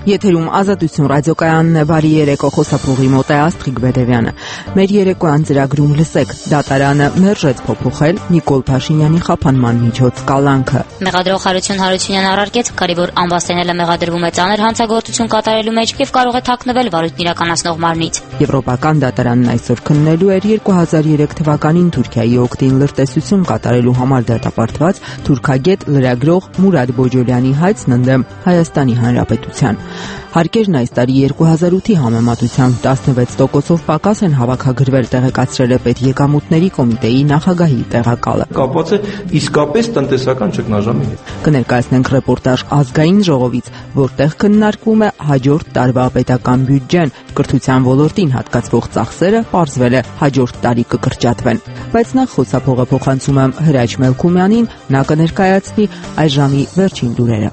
Եթերում Ազատություն ռադիոկայանն է, բարի երեկո, խոսափողի մոտ է Աստղիկ Բեդևյանը։ Մեր երեկոյան ծրագրում լսեք, դատարանը մերժեց փոփոխել Նիկոլ Փաշինյանի խափանման միջոց կալանքը։ Մեղադրող Հարություն Հարությունյանը առարկեց, որ անվաստենելը մեղադրվում է ծանր հանցագործություն կատարելու մեջ եւ կարող է թաքնվել վարույթն իրականացնող մարմնից։ Եվրոպական դատարանն այսօր քննելու էր 2003 թվականին Թուրքիայի օգտին լրտեսություն կատարելու համար դատապարտված թուրքագետ լրագրող Մուրադ Բոջոլյանի հայցն ընդդեմ Հայաստանի Հանրապետության։ Հարկերն այս տարի 2008-ի համեմատությամբ 16%-ով պակաս են հավաքագրվել, տեղեկացրել է Պետեկամուտների կոմիտեի նախագահի տեղակալը։ Կապված է իսկապես տնտեսական ճգնաժամի հետ։ Կներկայացնենք ռեպորտաժ Ազգային ժողովից, որտեղ քննարկվում է հաջորդ տարվա պետական բյուջեն, կրթության ոլորտին հատկացվող ծախսերը պարզվել է հաջորդ տարի կկրճատվեն։ Բայց նախ խոսափողը փոխանցում եմ Հրաչ Մելքումյանին, նա կներկայացնի այս ժամի վերջին լուրերը։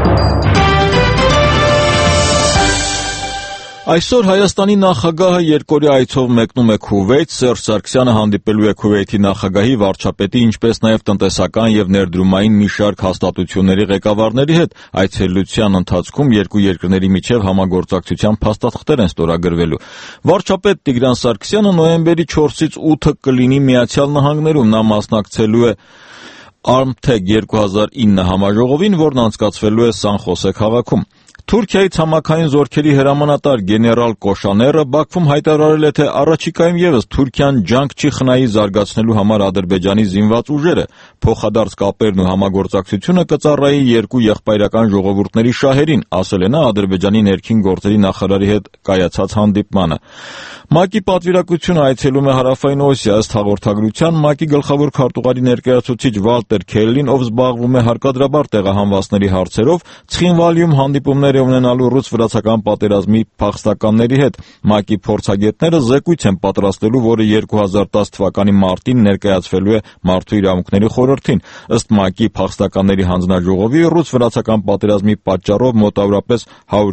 Այսօր Հայաստանի նախագահը երկօրյա այցով մեկնում է Քուվեյթ, Սերժ Սարգսյանը հանդիպելու է Քուվեյթի նախագահի, վարչապետի, ինչպես նաև տնտեսական եւ ներդրումային մի շարք հաստատությունների ղեկավարների հետ։ Այցելության ընթացքում երկու երկրների միջև համագործակցության փաստաթղթեր են ստորագրվելու։ Վարչապետ Տիգրան Սարգսյանը նոյեմբերի 4-ից 8-ը կլինի Միացյալ Նահանգներում, նա մասնակցելու է Armtec 2009 համաժողովին, որն անցկացվելու է Սան Խոսե քաղաքում։ Թուրքիայի ցամաքային զորքերի հրամանատար գեներալ Կոշաները Բաքվում հայտարարել է, թե առաջիկայում եւս Թուրքիան ջանք չի խնայի զարգացնելու համար Ադրբեջանի զինված ուժերը, փոխադարձ կապերն ու համագործակցությունը կծառայի երկու եղբայրական ժողովուրդների շահերին, ասել է նա Ադրբեջանի ներքին գործերի նախարարի հետ կայացած հանդիպմանը։ ՄԱԿ-ի պատվիրակությունը այցելում է Հարավային Օսիա, ըստ հաղորդագրության ՄԱԿ-ի գլխավոր քարտուղարի ներկայացուցիչ Վալտեր Քելլին, ով զբաղվում է հարկադրաբար տեղահանվածների հարցերով, Ცხինվալիում հանդիպումներ ունենալու ռուս-վրացական պատերազմի փախստականների հետ։ ՄԱԿ-ի փորձագետները զեկույց են պատրաստելու, որը 2010 թվականի մարտին ներկայացվելու է Մարդու իրավունքների խորհրդին։ Ըստ ՄԱԿ-ի փախստականների հանձնաժողովի, ռուս-վրացական պատերազմի պատճառով մոտավորապես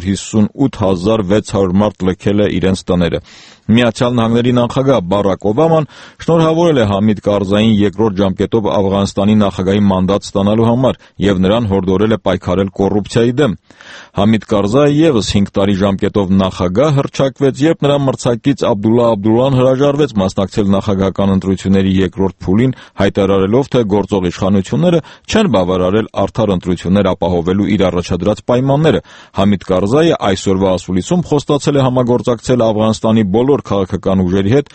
158,600 մարդ լքել է իրենց տները։ Միացյալ Նահանգների նախագահ Բարակ Օբաման շնորհավորել է Համիդ Կարզային երկրորդ ժամկետով Աֆղանստանի նախագահի մանդատ ստանալու համար եւ նրան հորդորել է պայքարել կոռուպցիայի դեմ։ Համիդ Կարզայը եւս 5 տարի ժամկետով նախագահ հռչակվեց, երբ նրա մրցակից Աբդուլլա Աբդուլլան հրաժարվեց մասնակցել նախագահական ընտրությունների երկրորդ փուլին, հայտարարելով, թե գործող իշխանությունները չեն բավարարել արդար ընտրություններ ապահովելու իր առաջադրած պայմանները։ Համիդ Կարզայը այսօրվա ասուլիսում խոստացել է համագործակցել Աֆղանստանի բոլոր քաղաքական ուժերի հետ,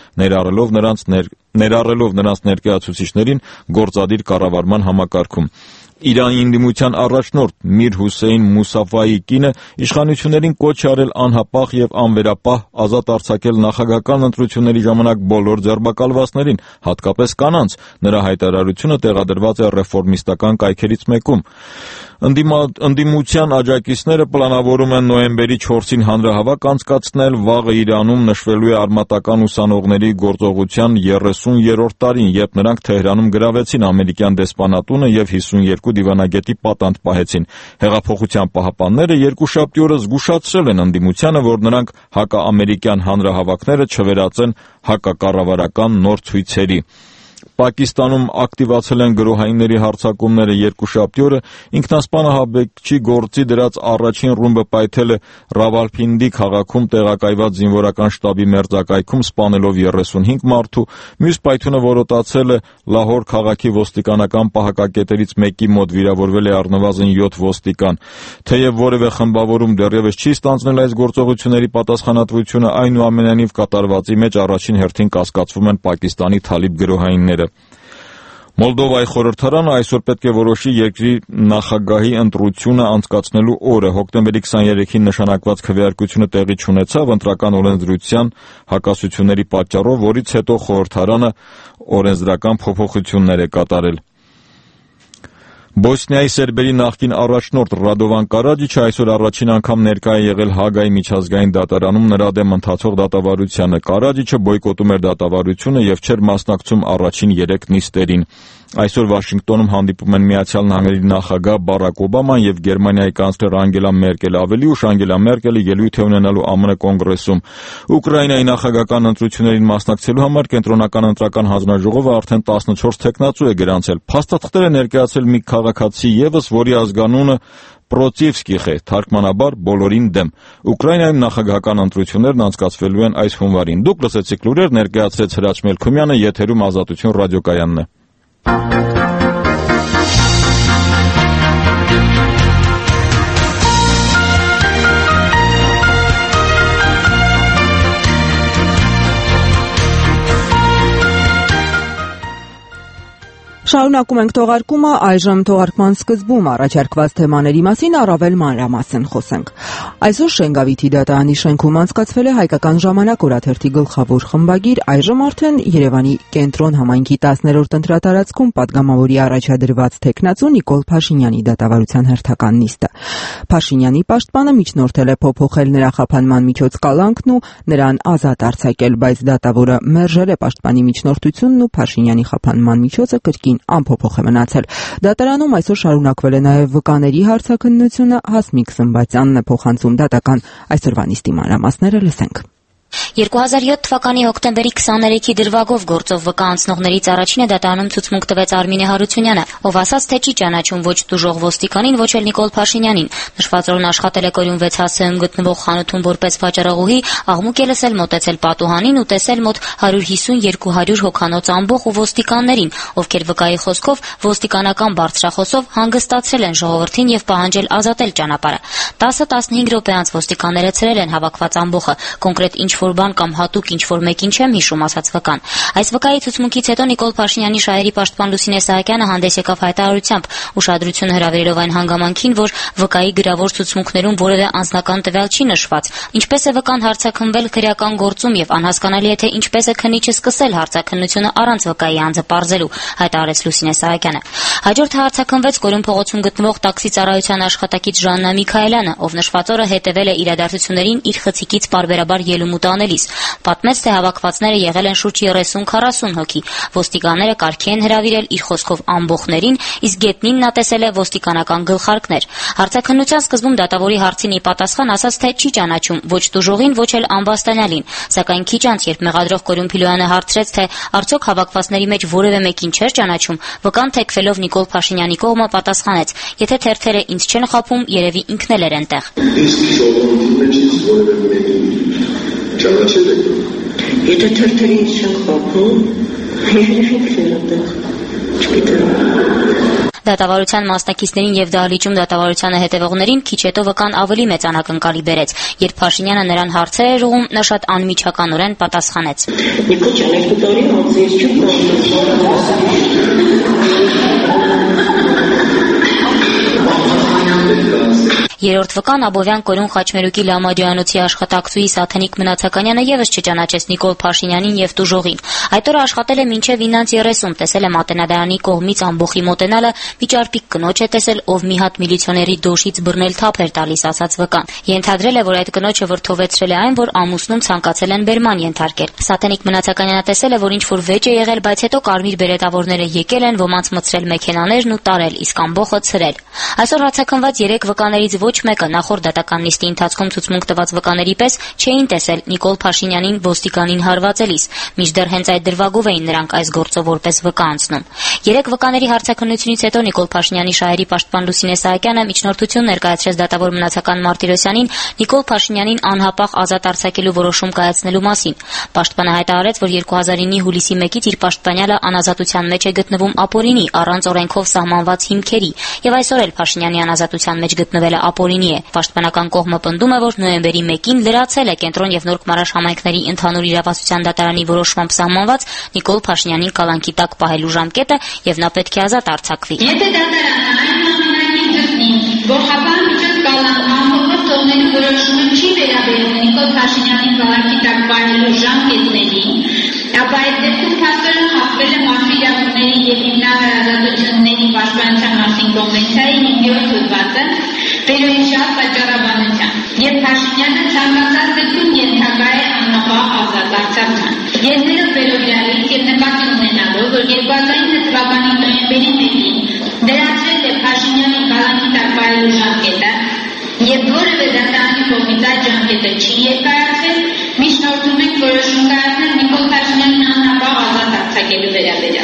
ներառելով նրանց ներկայացուցիչներին գործադիր կառավարման համակարգում։ Իրանի ընդդիմության առաջնորդ Միր Հուսեյն Մուսաֆայի կինը իշխանություններին կոչ է արել անհապաղ եւ անվերապահ ազատ արձակել նախագահական ընտրությունների ժամանակ բոլոր ձերբակալվածներին, հատկապես կանանց։ Նրա հայտարարությունը տեղադրված է ռեֆորմիստական կայքերից մեկում։ Ընդդիմության աջակիցները պլանավորում են նոյեմբերի 4-ին հանրահավաք անցկացնել, վաղը Իրանում նշվելու է արմատական ուսանողների գործողության 30-րդ տարին, երբ նրանք Թեհրանում գրավեցին ամերիկյան դեսպանատունը եւ 52 դիվանագետի պատանդ պահեցին։ Հեղափոխության պահապանները երկուշաբթի օրը զգուշացրել են ընդդիմությանը, որ նրանք հակաամերիկյան հանրահավաքները չվերածեն հակակառավարական նոր ցույցերի։ Պակիստանում ակտիվացել են գրոհայինների հարձակումները երկուշաբթի օրը, ինքնասպանը հաբեկչի գործի դրած առաջին ռումբը պայթել է Ռավալփինդի քաղաքում տեղակայված զինվորական շտաբի մերձակայքում, սպանելով 35 մարդու, մյուս պայթյունը որոտացել է Լահոր քաղաքի ոստիկանական պահակակետերից մեկի մոտ, վիրավորվել է առնվազն 7 ոստիկան։ Թեև որևէ խմբավորում դեռևս չի ստանձնել այս գործողությունների պատասխանատվությունը, այնուամենայնիվ կատարվածի մեջ առաջին հերթին կասկածվում են Պակիստանի թալիբ գրոհայինները։ Մոլդովայի խորհրդարանը այսօր պետք է որոշի երկրի նախագահի ընտրությունը անցկացնելու օրը։ Հոկտեմբերի 23-ին նշանակված քվեարկությունը տեղի չունեցավ ընտրական օրենսդրության հակասությունների պատճառով, որից հետո խորհրդարանը օրենսդրական փոփոխություններ է կատարել։ Բոսնիայի սերբերի նախկին առաջնորդ Ռադովան Կարաջիչը այսօր առաջին անգամ ներկա է եղել Հագայի միջազգային դատարանում նրա դեմ ընթացող դատավարությանը։ Կարաջիչը բոյկոտում էր դատավարությունը եւ չէր մասնակցում առաջին 3 նիստերին։ Այսօր Վաշինգտոնում հանդիպում են Միացյալ Նահանգների նախագահ Բարակ Օբաման եւ Գերմանիայի կանցլեր Անգելա Մերկելը։ Ավելի ուշ Անգելա Մերկելը ելույթ է ունենալու ԱՄՆ կոնգրեսում։ Ուկրաինայի նախագահական ընտրություններին մասնակցելու համար կենտրոնական ընտրական հանձնաժողովը արդեն 14 թեկնածու է գրանցել։ Փաստաթղթերը ներկայացել մի քաղաքացի եւս, որի ազգանունը Պրոցիվսկիխ է, թարգմանաբար բոլորին դեմ։ Ուկրաինայում նախագահական ընտրություններն անցկացվելու են այս հունվարին։ Դուք լսեցիք լուրեր, ներկայացրեց Հրաչ Մելքումյանը, եթերում Ազատություն ռադիոկայանն է։ Շարունակում ենք թողարկումը, այժմ թողարկման սկզբում առաջարկված թեմաների մասին առավել մանրամասն խոսենք։ Այսօր Շենգավիթի դատարանի շենքում անցկացվել է Հայկական ժամանակ օրաթերթի գլխավոր խմբագիր, այժմ արդեն Երևանի կենտրոն համայնքի 10-րդ ընտրատարածքում պատգամավորի առաջադրված թեկնածու Նիկոլ Փաշինյանի դատավարության հերթական նիստը։ Փաշինյանի պաշտպանը միջնորդել է փոփոխել նրա խափանման միջոց կալանքն ու նրան ազատ արձակել, բայց դատավորը մերժել է պաշտպանի միջնորդությունն ու Փաշինյանի խափանման միջոցը կրկին անփոփոխ է մնացել։ Դատարանում այսօր շարունակվել է նաև վկաների հարցաքննությունը, Հասմիկ Սմբատյանն է փոխանցում դատական այսօրվա նիստի մանրամասները, լսենք։ 2007 թվականի հոկտեմբերի 23-ի դրվագով գործով վկա անցնողներից առաջինը դատարանում ցուցմունք տվեց Արմինե Հարությունյանը, ով ասաց, թե չի ճանաչում ոչ տուժող ոստիկանին, ոչ էլ Նիկոլ Փաշինյանին։ Նշված օրն աշխատել է Կորյուն 6-ում գտնվող խանութում որպես վաճառողուհի, աղմուկ է լսել մոտեցել պատուհանին ու տեսել մոտ 150-200 հոգանոց ամբոխ ու ոստիկաններին, ովքեր վկայի խոսքով ոստիկանական բարձրախոսով հանգստացրել են ժողովրդին եւ պահանջել ազատել ճանապարհը։ 10-15 րոպե անց ոստիկանները ցրել են հավաքված ամբոխը, կոնկրետ ինչ-որ բան կամ հատուկ ինչ-որ մեկին չեմ հիշում, ասաց վկան։ Այս վկայի ցուցմունքից հետո Նիկոլ Փաշինյանի շահերի պաշտպան Լուսինե Սահակյանը հանդես եկավ հայտարարությամբ, ուշադրություն հրավիրելով այն հանգամանքին, որ վկայի գրավոր ցուցմունքներում որևէ անձնական տվյալ չի նշված։ Ինչպես է վկան հարցաքննվել քրեական գործում եւ անհասկանալի է թե ինչպես է քննիչը սկսել հարցաքննությունը առանց վկայի անձը պարզելու, հայտարարեց Լուսինե Սահակյանը։ Հաջորդ հարցաքննվեց Կորյուն փողոցում գտնվող տաքսի ծառայության աշխատակից Ժաննա Միքայելյանը, ով նշված օրը հետևել է իրադարձություններին իր խցիկից պարբերաբար ելումուտ անելիս։ Պատմեց, թե հավաքվածները եղել են շուրջ 30-40 հոգի։ Ոստիկանները կարգի են հրավիրել իր խոսքով ամբոխներին, իսկ գետնին նա տեսել է ոստիկանական գլխարկներ։ Հարցաքննության սկզբում դատավորի հարցին ի պատասխան ասաց, թե չի ճանաչում ոչ տուժողին, ոչ էլ Ամբաստանյանին, սակայն քիչ անց, երբ մեղադրող Կորյուն Փիլոյանը հարցրեց, թե արդյոք հավաքվածների մեջ որևէ մեկին չէր ճանաչում, վկան թեքվելով Նիկոլ Փաշինյանի կողմը պատասխանեց. եթե թերթերը ինձ չեն խաբում, երևի ինքն էլ էր այնտեղ։ Եթե թերթերը ինձ չեն խաբում, երևի ինքն էլ այնտեղ։ Դատավարության մասնակիցներին եւ դահլիճում դատավարությանը հետևողներին քիչ հետո վկան ավելի մեծ անակնկալի բերեց։ Երբ Փաշինյանը նրան հարցեր էր ուղղում, նա շատ անմիջականորեն պատասխանեց. Նիկոլ ջան, այդ տարի անձից չեմ Երրորդ վկան Աբովյան Կորյուն Խաչմերուկի Լամադյանոցի աշխատակցուհի Սաթենիկ Մնացականյանը եւս չճանաչեց Նիկոլ Փաշինյանին եւ տուժողին։ Այդ օրը աշխատել է մինչեւ 9:30, տեսել է Մատենադարանի կողմից ամբոխի մոտենալը, վիճարպիկ կնոջ է տեսել, ով մի հատ միլիցիոների դոշից բռնել թափ էր տալիս, ասաց վկան։ Ենթադրել է, որ այդ կնոջը վրթովեցրել է այն, որ ամուսնում ցանկացել են բերման ենթարկել։ Սաթենիկ Մնացականյանը տեսել է, որ ինչ որ վեճ է եղել, բայց հետո կարմիր բերետավորները եկել են, ոմանց մցրել մեքենաներն ու տարել, իսկ ամբոխը ցրել։ Այսօր հացաքնված 3 վկաներից ոչ մեկը նախորդ դատական նիստի ընթացքում ցուցմունք տված վկաների պես չէին տեսել Նիկոլ Փաշինյանին ոստիկանին հարվածելիս, մինչդեռ հենց այդ դրվագով էին նրանք այս գործով որպես վկա անցնում։ 3 վկաների հարցաքննությունից հետո Նիկոլ Փաշինյանի շահերի պաշտպան Լուսինե Սահակյանը միջնորդություն ներկայացրեց դատավոր Մնացական Մարտիրոսյանին Նիկոլ Փաշինյանին անհապաղ ազատ արձակելու որոշում կայացնելու մասին։ Պաշտպանը հայտարարեց, որ 2009-ի հուլիսի 1-ից իր պաշտպանյալը անազատության մեջ է գտնվում ապօրինի առանց օրենքով սահմանված հիմքերի, եւ այսօր էլ Փաշինյանի անազատության մեջ գտնվելը ապօրինի է։ Պաշտպանական կողմը պնդում է, որ նոյեմբերի 1-ին լրացել է Կենտրոն եւ Նոր Քմարաշ համայնքների ընդհանուր իրավասության դատարանի որոշմամբ սահմանված Նիկոլ Փաշինյանին կալանքի տակ պահելու ժամկետը եւ նա պետք է ազատ արձակվի։ Եթե դատարանը այն ամենայն գտնի, որ խափան միջոց կալանքով թողնելու որոշումը չի վերաբերում Նիկոլ Փաշինյանին կալանքի տակ պահելու ժամկետներին, ապա այդ դեպքում փաստորեն խախտվել է մարդու իրավունքների եւ հիմնական ազատությունների պաշտպանության մասին կոնվենցիայի 5-րդ հոդվածը, վերոհիշյալ պատճառաբանության, եւ Փաշինյանը ցանկացած դեպքում ենթակա է անհապաղ ազատ արձակման։ Ելնելով վերոհյալից եւ նկատի ունենալով, որ 2009 թվականի նոյեմբերի 1-ին դրացրել է Փաշինյանի կալանքի տակ պահելու ժամկետը եւ որևէ դատարանի կողմից այդ ժամկետը չի երկարացվել, միջնորդում ենք որոշում կայացնել Նիկոլ Փաշինյանին անհապաղ ազատ արձակելու վերաբերյալ։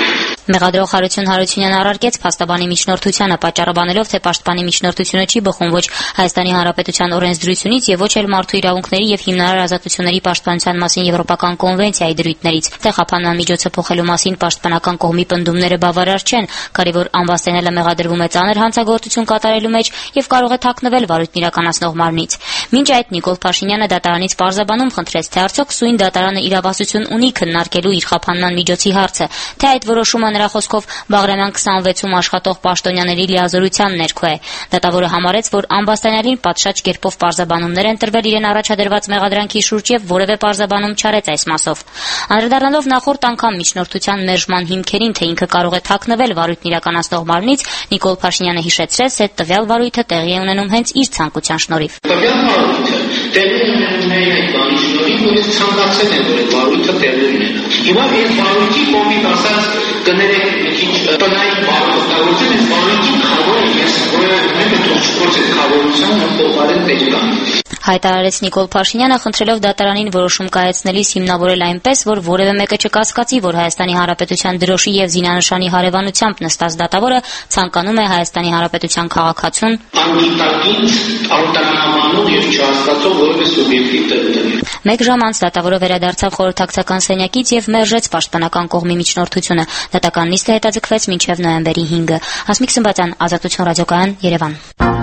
Մեղադրող Հարություն Հարությունյանը առարկեց փաստաբանի միջնորդությանը, պատճառաբանելով, թե պաշտպանի միջնորդությունը չի բխում ոչ Հայաստանի Հանրապետության օրենսդրությունից եւ ոչ էլ մարդու իրավունքների եւ հիմնարար ազատությունների պաշտպանության մասին Եվրոպական կոնվենցիայի դրույթներից, թե խափանման միջոցը փոխելու մասին պաշտպանական կողմի պնդումները բավարար չեն, քանի որ ամբաստանելը մեղադրվում է ծանր հանցագործություն կատարելու մեջ եւ կարող է թաքնվել վարույթն իրականացնող մարմնից։ Մինչ այդ Նիկոլ Փաշինյանը դատարանից պարզաբանում խնդրեց, թե արդյոք սույն դատարանը իրավասություն ունի քննարկելու իր խափանման միջոցի հարցը, թե այդ որոշումը նրա խոսքով Բաղրամյան 26-ում աշխատող պաշտոնյաների լիազորության ներքո է։ Դատավորը համարեց, որ ամբաստանյալին պատշաճ կերպով պարզաբանումներ են տրվել իրեն առաջադրված մեղադրանքի շուրջ եւ որևէ պարզաբանում չարեց այս մասով։ Անդրադառնալով նախորդ անգամ միջնորդության մերժման հիմքերին, թե ինքը կարող է թաքնվել վարույթն իրականացնող մարմնից, Նիկոլ Փաշինյանը հիշեցրեց, թե տվյալ վարույթը տեղի է ունենում հենց իր ցանկության շնորհիվ։ Տեղի ունենում այդ բանի շնորհիվ, որ ես ցանկացել եմ, որ այդ վարույթը տեղի ունենա։ Հիմա այս վարույթի կողմից ասած կներեք մի քիչ տնային բարոյական, այս վարույթի խավորը ես որևէ մեկը թողնի այդ խավորությունը փոխարեն պետք է։ Հայտարարեց Նիկոլ Փաշինյանը, խնդրելով դատարանին որոշում կայացնելիս հիմնավորել այնպես, որ որևէ մեկը չկասկածի, որ Հայաստանի Հանրապետության դրոշի եւ զինանշանի հարևանությամբ նստած դատավորը ցանկանում է Հայաստանի Հանրապետության քաղաքացուն անգիտակից արտահանանող եւ չհասկացող որևէ սուբյեկտի տրտմի։ Մեկ ժամ անց դատավորը վերադարձավ խորհրդակցական սենյակից եւ մերժեց պաշտպանական կողմի միջնորդությունը։ Դատական նիստը հետաձգվեց մինչեւ նոյեմբերի 5-ը։ Հասմիկ Սմբատյան, Ազատություն ռադիոկայան, Երևան։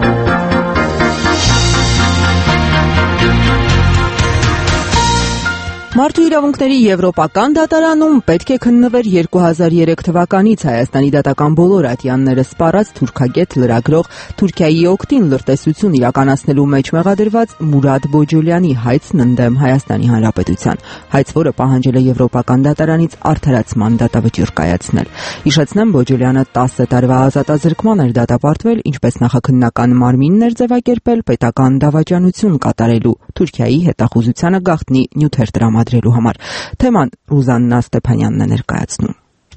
Մարդու իրավունքների Եվրոպական դատարանում պետք է քննվեր 2003 թվականից Հայաստանի դատական բոլոր ատյանները սպառած թուրքագետ լրագրող Թուրքիայի օգտին լրտեսություն իրականացնելու մեջ մեղադրված Մուրադ Բոջոլյանի հայցն ընդդեմ Հայաստանի Հանրապետության, հայց, որը պահանջել է Եվրոպական դատարանից արդարացման դատավճիռ կայացնել։ Հիշեցնեմ, Բոջոլյանը 10 տարվա ազատազրկման էր դատապարտվել, ինչպես նախաքննական մարմինն էր ձևակերպել պետական դավաճանություն կատարելու Թուրքիայի հետախուզությանը գաղտնի նյութեր տրամադրելու համար։ Թեման Ռուզաննա Ստեփանյանն է ներկայացնում։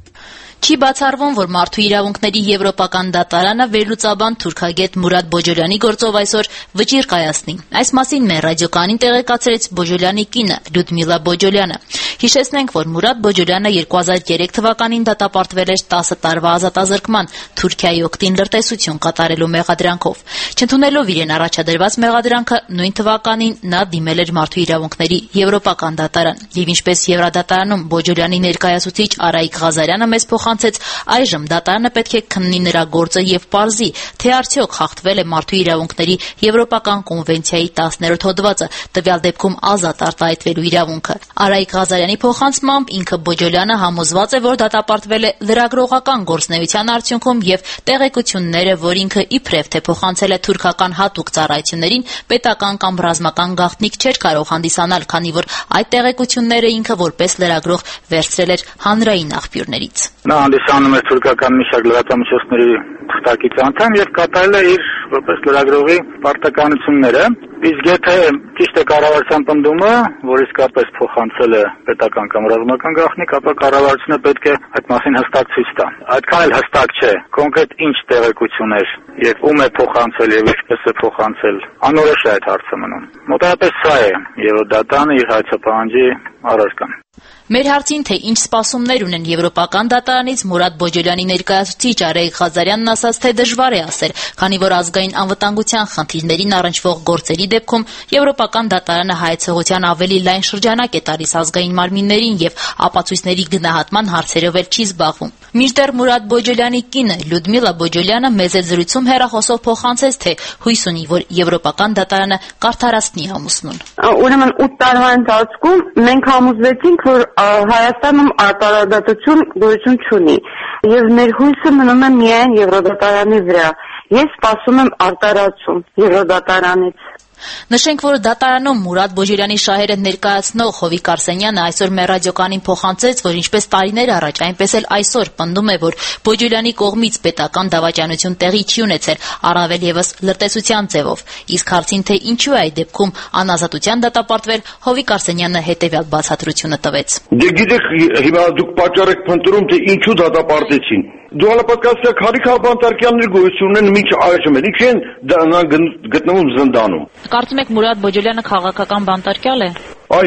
Չի բացառվում, որ Մարդու իրավունքների Եվրոպական դատարանը վերլուծաբան թուրքագետ Մուրադ Բոջոլյանի գործով այսօր վճիռ կայացնի։ Այս մասին մեր ռադիոկանին տեղեկացրեց Բոջոլյանի կինը Լյուդմիլա Բոջոլյանը։ Հիշեցնենք, որ Մուրադ Բոջոլյանը 2003 թվականին դատապարտվել էր 10 տարվա ազատազրկման Թուրքիայի օգտին լրտեսություն կատարելու մեղադրանքով։ Չընդունելով իրեն առաջադրված մեղադրանքը, նույն թվականին նա դիմել էր Մարդու իրավունքների Եվրոպական դատարան։ Եվ ինչպես Եվրադատարանում Բոջոլյանի ներկայացուցիչ Արայիկ Ղազարյանը մեզ փոխանցեց, այժմ դատարանը պետք է քննի նրա գործը եւ պարզի, թե արդյոք խախտվել է Մարդու իրավունքների Եվրոպական կոնվենցիայի 10-րդ հոդվածը, տվյալ դեպքում ազատ արտահայտվելու իրավունքը։ Արայիկ Ղազարյանի փոխանցմամբ ինքը Բոջոլյանը համոզված է, որ դատապարտվել է լրագրողական գործունեության արդյունքում եւ տեղեկությունները, որ ինքը իբրև թե փոխանցել է թուրքական հատուկ ծառայություններին, պետական կամ ռազմական գաղտնիք չէր կարող հանդիսանալ, քանի որ այդ տեղեկությունները ինքը որպես լրագրող վերցրել էր հանրային աղբյուրներից։ Նա հանդիսանում է թուրքական մի շարք լրատվամիջոցների թղթակից անդամ եւ կատարել է իր որպես լրագրողի պարտականությունները, իսկ եթե ճիշտ է կառավարության պնդումը, որ իսկապես փոխանցել է պետական կամ ռազմական գաղտնիք, ապա կառավարությունը պետք է այդ մասին հստակ ցույց տա։ Այդքան էլ հստակ չէ կոնկրետ ինչ տեղեկություններ եւ ում է փոխանցել եւ ինչպես է փոխանցել։ Անորոշ է այդ հարցը մնում։ Մոտավորապես սա է Եվրոդատանը իր հայցապահանջի առարկան։ Մեր հարցին, թե ինչ սպասումներ ունեն Եվրոպական դատարանից, Մուրադ Բոջոլյանի ներկայացուցիչ Արայիկ Ղազարյանն ասաց, թե դժվար է ասել, քանի որ ազգային անվտանգության խնդիրներին առնչվող գործերի դեպքում Եվրոպական դատարանը հայեցողության ավելի լայն շրջանակ է տալիս ազգային մարմիններին եւ ապացույցների գնահատման հարցերով էլ չի զբաղվում։ Մինչդեռ Մուրադ Բոջոլյանի կինը Լյուդմիլա Բոջոլյանը մեծ զրույցում հեռախոսով փոխանցեց, թե հույս ունի, որ Եվրոպական դատարանը կարդարացնի ամուսնուն։ Ուրեմն 8 տարվա ընթացքում մենք համոզվեցինք, որ Հայաստանում արտարադատություն գոյություն չունի եւ մեր հույսը մնում է միայն Եվրոդատարանի վրա։ Ես սպասում եմ արտարացում Եվրոդատարանից։ Նշենք, որ դատարանում Մուրադ Բոջոլյանի շահերը ներկայացնող Հովիկ Արսենյանը այսօր մեր ռադիոկանին փոխանցեց, որ ինչպես տարիներ առաջ, այնպես էլ այսօր պնդում է, որ Բոջոլյանի կողմից պետական դավաճանություն տեղի չի ունեցել, առավել եւս լրտեսության ձևով։ Իսկ հարցին, թե ինչու է այդ դեպքում անազատության դատապարտվել, Հովիկ Արսենյանը հետեւյալ բացատրությունը տվեց։ Դե գիտեք, հիմա դուք պատճառ եք փնտրում, թե ինչու դատապարտեցին։ Դու հալապատկասիա քարիքաբանտարկյաններ գոյություն ունեն մինչ այժմ էլ ինչեն գտնվում զնդանում։ Կարծում եք Մուրադ Բոջոլյանը քաղաքական բանտարկյալ է։ Այո,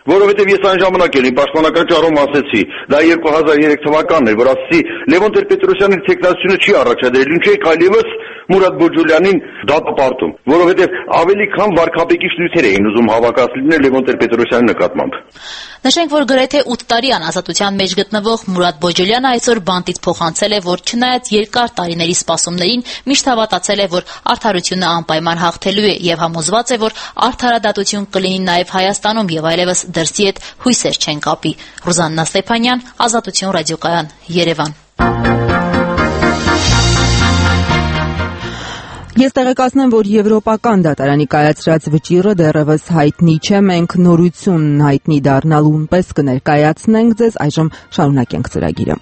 Որովհետև ես այն ժամանակ էի պաշտպանական ճառում ասեցի, դա 2003 թվականն էր, որ ասեցի Լևոն Տեր-Պետրոսյանի տեխնացիությունը չի առաջադրել, ինչի է այլևս Մուրադ Բոջոլյանին դատապարտում, որովհետև ավելի քան վարքապետի նյութեր էին ուզում հավաքածլինել Լևոն Տեր-Պետրոսյանի նկատմամբ։ Նշենք, որ գրեթե 8 տարի անազատության մեջ գտնվող Մուրադ Բոջոլյանը այսօր բանտից փոխանցել է, որ չնայած երկար տարիների սպասումներին, միշտ հավատացել է, որ արդարությունը անպայման հաղթելու է եւ համոզված է, որ արդարադատություն կլինի նաեւ Հայաստանում եւ այլևս դրսի հետ հույսեր չեն կապի։ Ռուզաննա Ստեփանյան, Ազատություն ռադիոկայան, Երևան։ Ես տեղեկացնեմ, որ Եվրոպական դատարանի կայացրած վճիռը դեռևս հայտնի չէ, մենք նորությունն հայտնի դառնալուն պես կներկայացնենք ձեզ, այժմ շարունակենք ծրագիրը։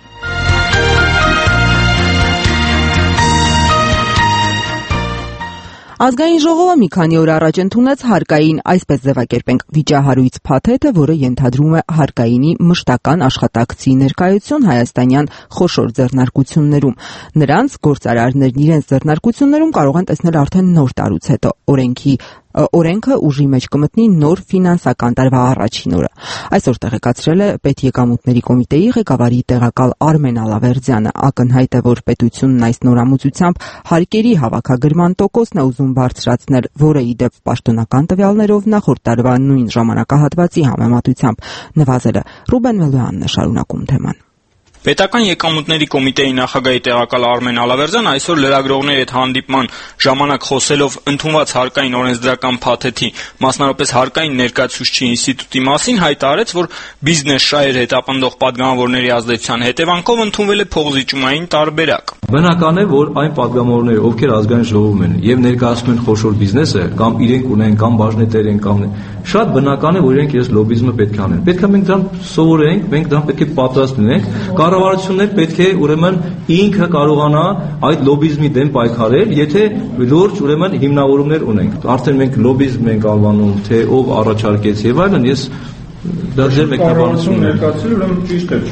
Ազգային ժողովը մի քանի օր առաջ ընդունեց հարկային, այսպես ձևակերպենք, վիճահարույց փաթեթը, որը ենթադրում է հարկայինի մշտական աշխատակցի ներկայություն հայաստանյան խոշոր ձեռնարկություններում։ Նրանց գործարարներն իրենց ձեռնարկություններում կարող են տեսնել արդեն նոր տարուց հետո օրենքը ուժի մեջ կմտնի նոր ֆինանսական տարվա առաջին օրը։ Այսօր տեղեկացրել է Պետեկամուտների կոմիտեի ղեկավարի տեղակալ Արմեն Ալավերդյանը։ Ակնհայտ է, որ պետությունն այս նորամուծությամբ հարկերի հավաքագրման տոկոսն է ուզում բարձրացնել, որը ի դեպ պաշտոնական տվյալներով նախորդ տարվա նույն ժամանակահատվածի համեմատությամբ նվազել է։ Ռուբեն Մելոյանն է շարունակում թեման։ Պետական եկամուտների կոմիտեի նախագահի տեղակալ Արմեն Ալավերդյանը այսօր լրագրողների հետ հանդիպման ժամանակ խոսելով ընդունված հարկային օրենսդրական փաթեթի, մասնավորապես հարկային ներկայացուցչի ինստիտուտի մասին հայտարարեց, որ բիզնես շահեր հետապնդող падգամավորների ազդեցության հետևանքով ընդունվել է փողզիջումային տարբերակ։ Բնական է, որ այն падգամավորները, ովքեր ազգային ժողովում են եւ ներկայացնում են խոշոր բիզնեսը, կամ իրենք ունեն, կամ բաժնետեր են, կամ շատ բնական է, որ իրենք ես լոբիզմը պետք է անեն։ Պետք է մենք դրան սովորենք, մենք դրան պետք է պատրաստ լինենք։ Կառավարություններ պետք է ուրեմն ինքը կարողանա այդ լոբիզմի դեմ պայքարել, եթե լուրջ ուրեմն հիմնավորումներ ունենք։ Արդեն մենք լոբիզմ ենք անվանում, թե ով առաջարկեց եւ այլն, ես դա ձեր մեկնաբանությունն է։ Ուրեմն ճիշտ է,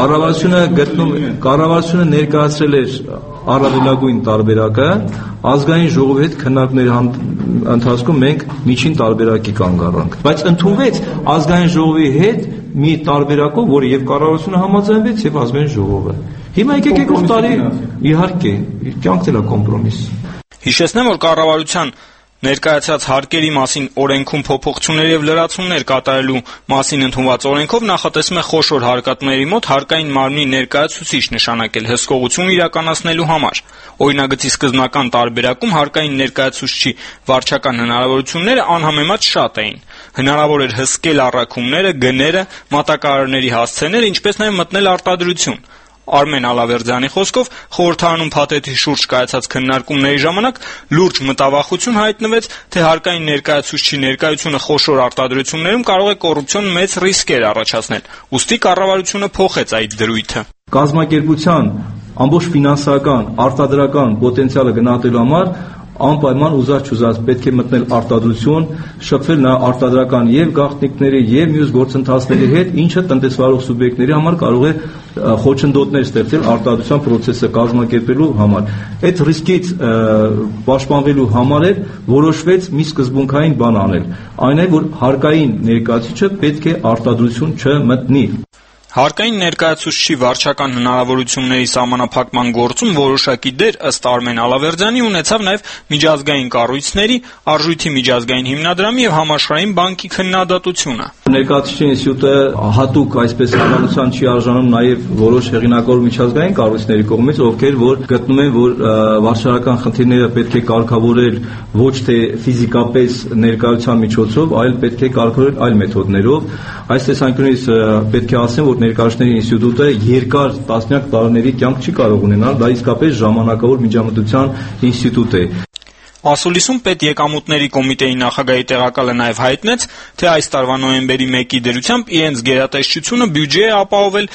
չէ՞, կառավարությունը ներկայացրել էր առավելագույն տարբերակը, ազգային ժողովի հետ քննարկումների ընթացքում մենք միջին տարբերակի կանգ առանք, բայց ընդունվեց ազգային ժողովի հետ մի տարբերակով, որը եւ կառավարությունը համաձայնվեց եւ ազգային ժողովը։ Հիմա եկեք եկող տարի իհարկե կյանքն է կոմպրոմիս։ Հիշեցնեմ, որ կառավարության ներկայացած հարկերի մասին օրենքում փոփոխություններ եւ լրացումներ կատարելու մասին ընդունված օրենքով նախատեսվում է խոշոր հարկատուների մոտ հարկային մարմնի ներկայացուցիչ նշանակել հսկողություն իրականացնելու համար։ Օրինագծի սկզբնական տարբերակում հարկային ներկայացուցչի վարչական հնարավորությունները անհամեմատ շատ էին։ Հնարավոր էր հսկել առաքումները, գները, մատակարարների հասցեները, ինչպես նաեւ մտնել արտադրություն։ Արմեն Ալավերդյանի խոսքով խորհրդարանում փաթեթի շուրջ կայացած քննարկումների ժամանակ լուրջ մտավախություն հայտնվեց, թե հարկային ներկայացուցչի ներկայությունը խոշոր արտադրություններում կարող է կոռուպցիոն մեծ ռիսկեր առաջացնել։ Ուստի կառավարությունը փոխեց այդ դրույթը։ Կազմակերպության ամբողջ ֆինանսական, արտադրական պոտենցիալը գնահատելու համար անպայման ուզած պետք է մտնել արտադրություն, շփվել նա արտադրական եւ գաղտնիքների եւ մյուս գործընթացների հետ, ինչը տնտեսվարող սուբյեկտների համար կարող է խոչընդոտներ ստեղծել արտադրության process-ը կազմակերպելու համար։ Այդ ռիսկից պաշտպանվելու համար էլ որոշվեց մի սկզբունքային բան անել։ Այն է, որ հարկային ներկայացուցիչը պետք է արտադրություն չմտնի։ Հարկային ներկայացուցչի վարչական հնարավորությունների սահմանափակման գործում որոշակի դեր ըստ Արմեն Ալավերդյանի ունեցավ նաև միջազգային կառույցների, Արժույթի միջազգային հիմնադրամի եւ Համաշխարհային բանկի քննադատությունը։ Ներկայացուցչի ինստիտուտը հատուկ այսպես հավանության չի արժանում նաև որոշ հեղինակավոր միջազգային կառույցների կողմից, ովքեր որ գտնում են, որ վարչարական խնդիրները պետք է կարգավորել ոչ թե ֆիզիկապես ներկայության միջոցով, այլ պետք է կարգավորել այլ մեթոդներով։ Այս տեսանկյունից պետք է ասեմ, որ Ներկայացուցիչների ինստիտուտը երկար տասնյակ տարիների կյանք չի կարող ունենալ, դա իսկապես ժամանակավոր միջամտության ինստիտուտ է։ Ասուլիսում պետեկամուտների կոմիտեի նախագահի տեղակալը նաև հայտնեց, թե այս տարվա նոյեմբերի 1-ի դրությամբ իրենց գերատեսչությունը բյուջե է ապահովել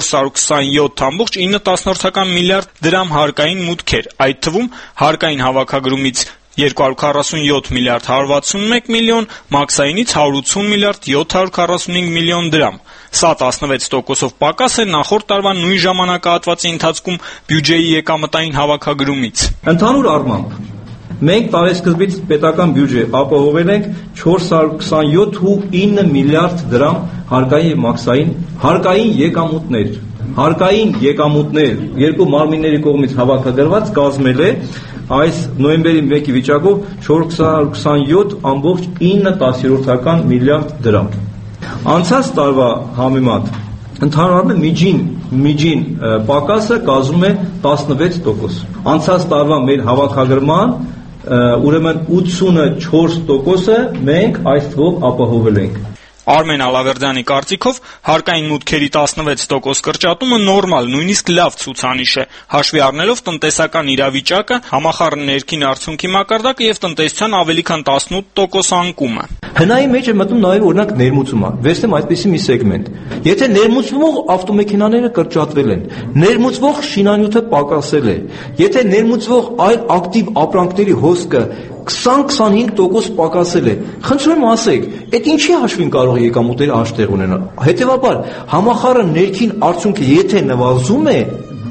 427.9 միլիարդ դրամ հարկային մուտքեր, այդ թվում հարկային հավաքագրումից 247 միլիարդ 161 միլիոն, մաքսայինից 180 միլիարդ 745 միլիոն դրամ։ Սա 16%-ով պակաս է նախորդ տարվա նույն ժամանակահատվածի ընթացքում բյուջեի եկամտային հավաքագրումից։ Ընդհանուր առմամբ Մենք տարեսկզբից պետական բյուջե ապահովել ենք 427.9 միլիարդ դրամ հարկային եկամուտներ երկու մարմինների կողմից հավաքագրված կազմել է այս նոյեմբերի 1-ի վիճակով 427.9 միլիարդ դրամ։ Անցած տարվա համեմատ ընդհանրապես միջին պակասը կազմում է 16%։ Անցած տարվա մեր հավաքագրման ուրեմն 84%-ը մենք այս թվով ապահովել ենք։ Արմեն Ալավերդյանի կարծիքով հարկային մուտքերի 16% կրճատումը նորմալ, նույնիսկ լավ ցուցանիշ է, հաշվի առնելով տնտեսական իրավիճակը, համախառն ներքին արդյունքի մակարդակը եւ տնտեսության ավելի քան 18% անկումը։ Հնայի մեջ է մտնում նաեւ օրինակ ներմուծումը։ Վերցնեմ այսպիսի մի սեգմենտ։ Եթե ներմուծվող ավտոմեքենաները կրճատվել են, ներմուծվող շինանյութը պակասել է, եթե ներմուծվող այլ ակտիվ ապրանքների հոսքը 20-25% պակասել է, խնդրում ասեք, այդ ինչի հաշվին կարող է եկամուտները հաշտեղ ունենալ։ Հետևաբար համախառն ներքին արդյունքը եթե նվազում է,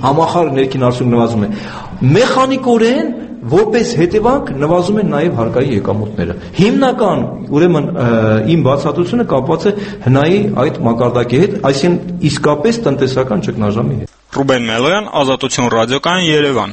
մեխանիկորեն որպես հետևանք նվազում են նաև հարկային եկամուտները։ Հիմնական, ուրեմն իմ բացատրությունը կապված է հնայի այդ մակարդակի հետ, այսինքն իսկապես տնտեսական ճգնաժամի հետ։ Ռուբեն Մելոյան, Ազատություն ռադիոկայան, Երևան։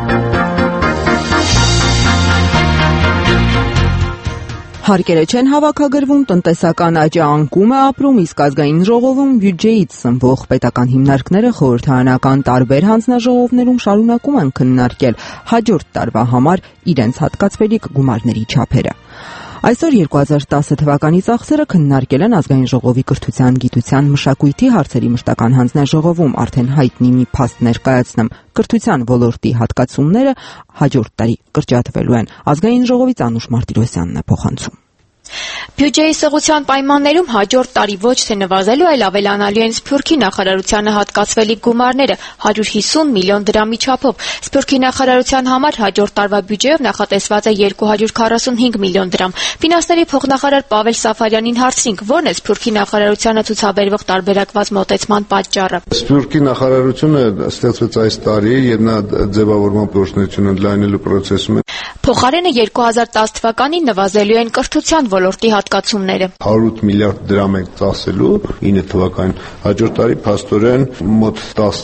Հարկերը չեն հավաքագրվում, տնտեսական աճը անկում է ապրում, իսկ ազգային ժողովում բյուջեից սնվող պետական հիմնարկները խորհրդարանական տարբեր հանձնաժողովներում շարունակում են քննարկել հաջորդ տարվա համար իրենց հատկացվելիք գումարների չափերը։ Այսօր 2010 թվականի ծախսերը քննարկել են ազգային ժողովի կրթության, գիտության, մշակույթի հարցերի մշտական հանձնաժողովում, արդեն հայտնի մի փաստ ներկայացնեմ։ Կրթության ոլորտի հատկացումները հաջորդ տարի կրճատվելու են։ Ազգային ժողովից Անուշ Մարտիրոսյանն է փոխանցում։ Բյուջեի սղության պայմաններում հաջորդ տարի ոչ թե նվազելու, այլ ավելանալու են Սփյուռքի նախարարությանը հատկացվելիք գումարները 150 միլիոն դրամի չափով։ Սփյուռքի նախարարության համար հաջորդ տարվա բյուջեով նախատեսված է 245 միլիոն դրամ։ Ֆինանսների փոխնախարար Պավել Սաֆարյանին հարցրինք, ո՞րն է Սփյուռքի նախարարությանը ցուցաբերվող տարբերակված մոտեցման պատճառը։ Սփյուռքի նախարարությունը ստեղծվեց այս տարի եւ նա ձևավորման գործունեությունը ընդլայնելու process-ում է։ Փոխարենը 2010 թվականին նվազելու են կրթության ոլորտի հատկացումները։ 108 միլիարդ դրամ ենք ծախսելու 9 թվականին, հաջորդ տարի փաստորեն մոտ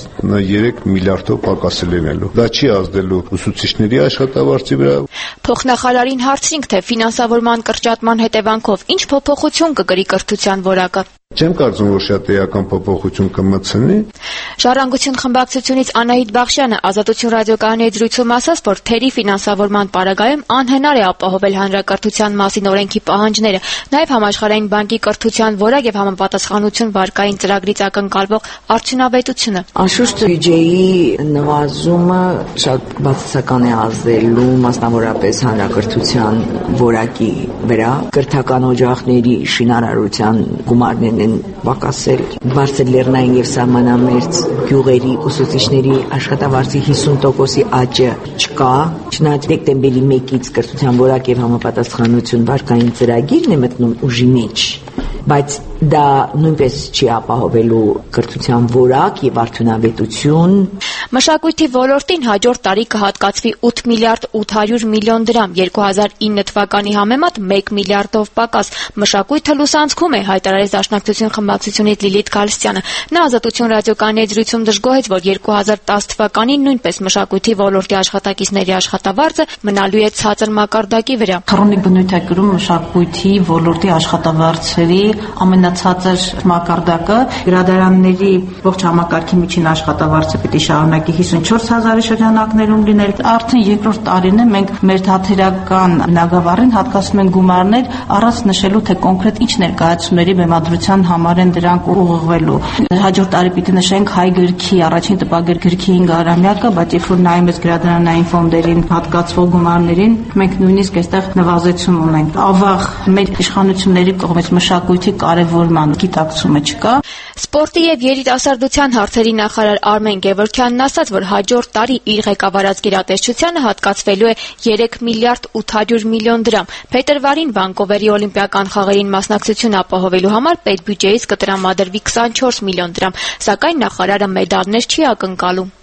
13 միլիարդով պակաս լինելու։ Դա չի ազդելու ուսուցիչների աշխատավարձի վրա։ Փոխնախարարին հարցրինք, թե ֆինանսավորման կրճատման հետևանքով ինչ փոփոխություն կկրի կրթության որակը։ Չեմ կարծում, որ շատ էական փոփոխություն կմտցնի։ Ժառանգություն խմբակցությունից Անահիտ Բախշյանը Ազատություն ռադիոկայանի զրույցում ասաց, որ թերի ֆինանսավորման պարագայում անհնար է ապահովել հանրակրթության մասին օրենքի պահանջները, նաև համաշխարհային բանկի կրթության որակ եւ համապատասխանություն վարկային ծրագրից ակնկալվող արդյունավետությունը։ Անշուշտ բյուջեի նվազումը շատ բացասական է ազդելու մասնավորապես հանրակրթության որակի վրա։ Կրթական օջախների շինարարության գումարներն են պակասել, բարձր լեռնային եւ սահմանամերձ գյուղերի ուսուցիչների աշխատավարձի 50%-ի աճը չկա։ Չնայած դեկտեմբերի 1-ից կրթության որակ եւ համապատասխանություն վարկային ծրագիրն է մտնում ուժի մեջ, բայց դա նույնպես չի ապահովելու կրթության որակ եւ արդյունավետություն։ Մշակույթի ոլորտին հաջորդ տարի կհատկացվի 8 միլիարդ 800 միլիոն դրամ, 2009 թվականի համեմատ 1 միլիարդով պակաս։ Մշակույթը լուսանցքում է, հայտարարեց Դաշնակցություն խմբակցությունից Լիլիթ Գալստյանը։ Նա Ազատություն ռադիոկայանի զրույցում դժգոհեց, որ 2010 թվականին նույնպես մշակույթի ոլորտի աշխատակիցների աշխատավարձը մնալու է ցածր մակարդակի վրա։ Քրոնիկ բնույթ է կրում մշակույթի ոլորտի աշխատավարձերի ամենացածր մակարդակը։ Գրադարանների ողջ համակարգի միջին աշխատավարձը պիտի շարունակի 54,000-ի շրջանակներում լինել։ Արդեն երկրորդ տարին է մենք մեր թատերական բնագավառին հատկացնում ենք գումարներ առանց նշելու, թե կոնկրետ ինչ ներկայացումների բեմադրության համար են դրանք ուղղվելու։ Հաջորդ տարի պիտի նշենք հայ գրքի առաջին տպագրքի 500-ամյակը, բայց երբ որ նայում ես գրադարանային ֆոնդերին հատկացվող գումարներին, մենք նույնիսկ այստեղ նվազեցում ունենք։ Ավաղ մեր իշխանությունների կողմից մշակույթի կարևորման գիտակցումը չկա։ Սպորտի եւ երիտասարդության հարցերի նախարար Արմեն Գևորգյանն ասաց, որ հաջորդ տարի իր ղեկավարած գերատեսչությանը հատկացվելու է 3 միլիարդ 800 միլիոն դրամ։ Փետրվարին Վանկովերի օլիմպիական խաղերին մասնակցություն ապահովելու համար պետբյուջեից կտրամադրվի 24 միլիոն դրամ, սակայն նախարարը մեդալներ չի ակնկալում։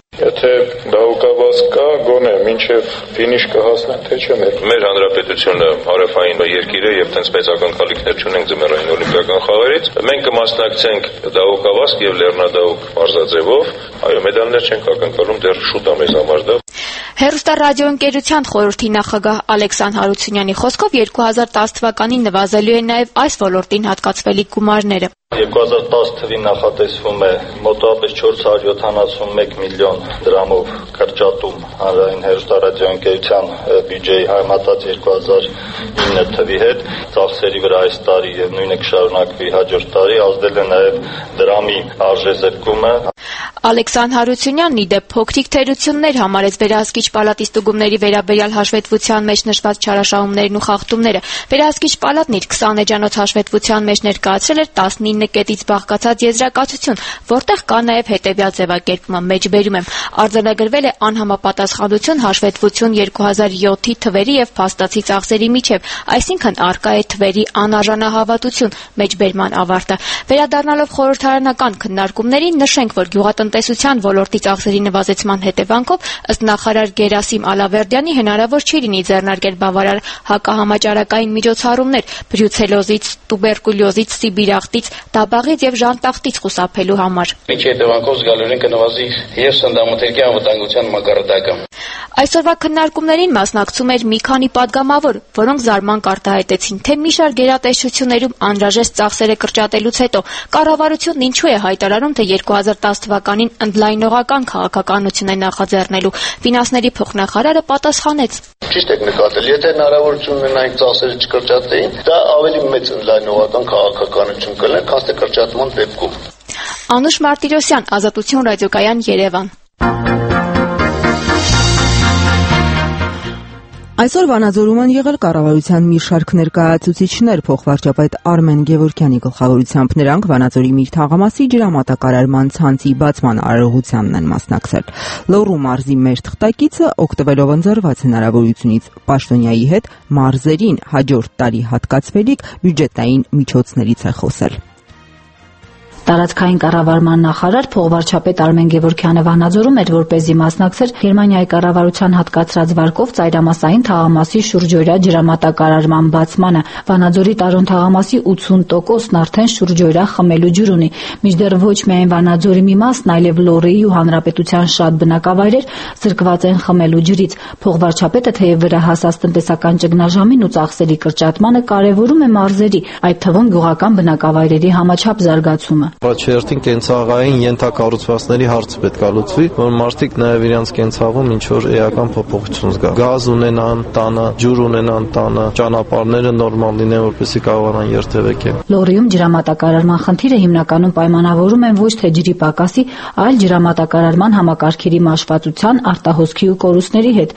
Եթե դահուկավազ կա, գոնե մինչև ֆինիշ կհասնեն, թե չէ։ Մեր հանրապետությունը հարավային երկիր է եւ տենց մեծական քալիքներ չունենք ձմեռային օլիմպիական խաղերից։ Մենք կմասնակցենք դահուկավազք եւ լեռնադահուկ մարզաձևով։ Այո, մեդալներ չենք ակնկալում, դեռ շուտ է մեզ համար դա։ Հեռուստառադիոընկերության խորհրդի նախագահ Ալեքսան Հարությունյանի խոսքով 2010 թվականին նվազելու են նաև այս ոլորտին հատկացվելիք գումարները։ 2010 թվին նախատեսվում է մոտավորապես 471 միլիոն դրամով կրճատում հանրային հեռուստառադիոընկերության բյուջեի համեմատած 2009 թվի հետ։ Ծախսերի վրա այս տարի եւ նույնը կշարունակվի հաջորդ տարի, ազդել է նաև դրամի արժեզրկումը։ Ալեքսան Հարությունյանն ի դեպ փոքրիկ թերություններ համարեց վերահսկիչ պալատի ստուգումների վերաբերյալ հաշվետվության մեջ նշված չարաշահումներն ու խախտումները։ Վերահսկիչ պալատն իր 20 էջանոց հաշվետվության մեջ ներկայացրել էր 19 կետից բաղկացած եզրակացություն, որտեղ կա նաև հետևյալ ձևակերպումը՝ մեջբերում եմ, արձանագրվել է անհամապատասխանություն հաշվետվություն 2007-ի թվերի եւ փաստացի ծախսերի միջև, այսինքն արկա է թվերի անարժանահավատություն, մեջբերման ավարտը։ Վերադառնալով խորհրդարանական քննարկումներին նշենք, որ գյուղատնտեսության ոլորտի ծախսերի նվազեցման հետևանքով ըստ նախարար Գերասիմ Ալավերդյանի հնարավոր չի լինի ձեռնարկել բավարար հակահամաճարակային միջոցառումներ բրյուցելոզից, տուբերկուլյոզից, սիբիրախտից, դաբաղից եւ ժանտախտից խուսափելու համար։ Ինչի հետևանքով զգալիորեն կնվազի եւ սննդամթերքի անվտանգության մակարդակը։ Այսօրվա քննարկումներին մասնակցում էր մի քանի падգամավոր, որոնք զարմանք արտահայտեցին, թե մի շարք գերատեսչություններում անհրաժեշտ ծախսերը կրճատելուց հետո կառավարությունն ինչու է հայտարարում, թե 2010 թվականին ընդլայնողական քաղաքականություն է նախաձեռնելու։ Ֆինանսների փոխնախարարը պատասխանեց. Ճիշտ եք նկատել, եթե հնարավորություն ունենայինք ծախսերը չկրճատեին, դա ավելի մեծ ընդլայնողական քաղաքականություն կլներ, քան թե կրճատման դեպքում։ Անուշ Մարտիրոսյան, Ազատություն ռադիոկայան, Երևան։ Այսօր Վանաձորում են եղել կառավարության մի շարք ներկայացուցիչներ, փոխվարչապետ Արմեն Գևորգյանի գլխավորությամբ նրանք Վանաձորի մի թաղամասի ջրամատակարարման ցանցի բացման արարողությանն են մասնակցել։ Լոռու մարզի մեր թղթակիցը օգտվելով ընձեռված հնարավորությունից պաշտոնյայի հետ մարզերին հաջորդ տարի հատկացվելիք բյուջետային միջոցներից է խոսել։ Տարածքային կառավարման նախարար փոխվարչապետ Արմեն Գևորգյանը Վանաձորում էր, որպեսզի մասնակցեր Գերմանիայի կառավարության հատկացրած վարկով ծայրամասային թաղամասի շուրջօրյա ջրամատակարարման բացմանը։ Վանաձորի Տարոն թաղամասի 80%-ն արդեն շուրջօրյա խմելու ջուր ունի։ Մինչդեռ ոչ միայն Վանաձորի մի մասն, այլև Լոռիի ու հանրապետության շատ բնակավայրեր զրկված են խմելու ջրից։ Փոխվարչապետը թեև վրա հասած տնտեսական ճգնաժամին ու ծախսերի կրճատմանը կարևորում է մարզերի, այդ թվում գյուղական բնակավայրերի համաչափ զարգացումը։ Առաջերտին կենցաղային ենթակառուցվածքների հարցը պետք է լուծվի, որ մարդիկ նաև իրենց կենցաղում ինչ որ էական փոփոխություն զգան։ Գազ ունենան տանը, ջուր ունենան տանը, ճանապարհները նորմալ լինեն, որպեսզի կարողանան երթևեկել։ Լոռիում ջրամատակարարման խնդիրը հիմնականում պայմանավորում են ոչ թե ջրի պակասի, այլ ջրամատակարարման համակարգերի մաշվածության, արտահոսքի ու կորուստների հետ։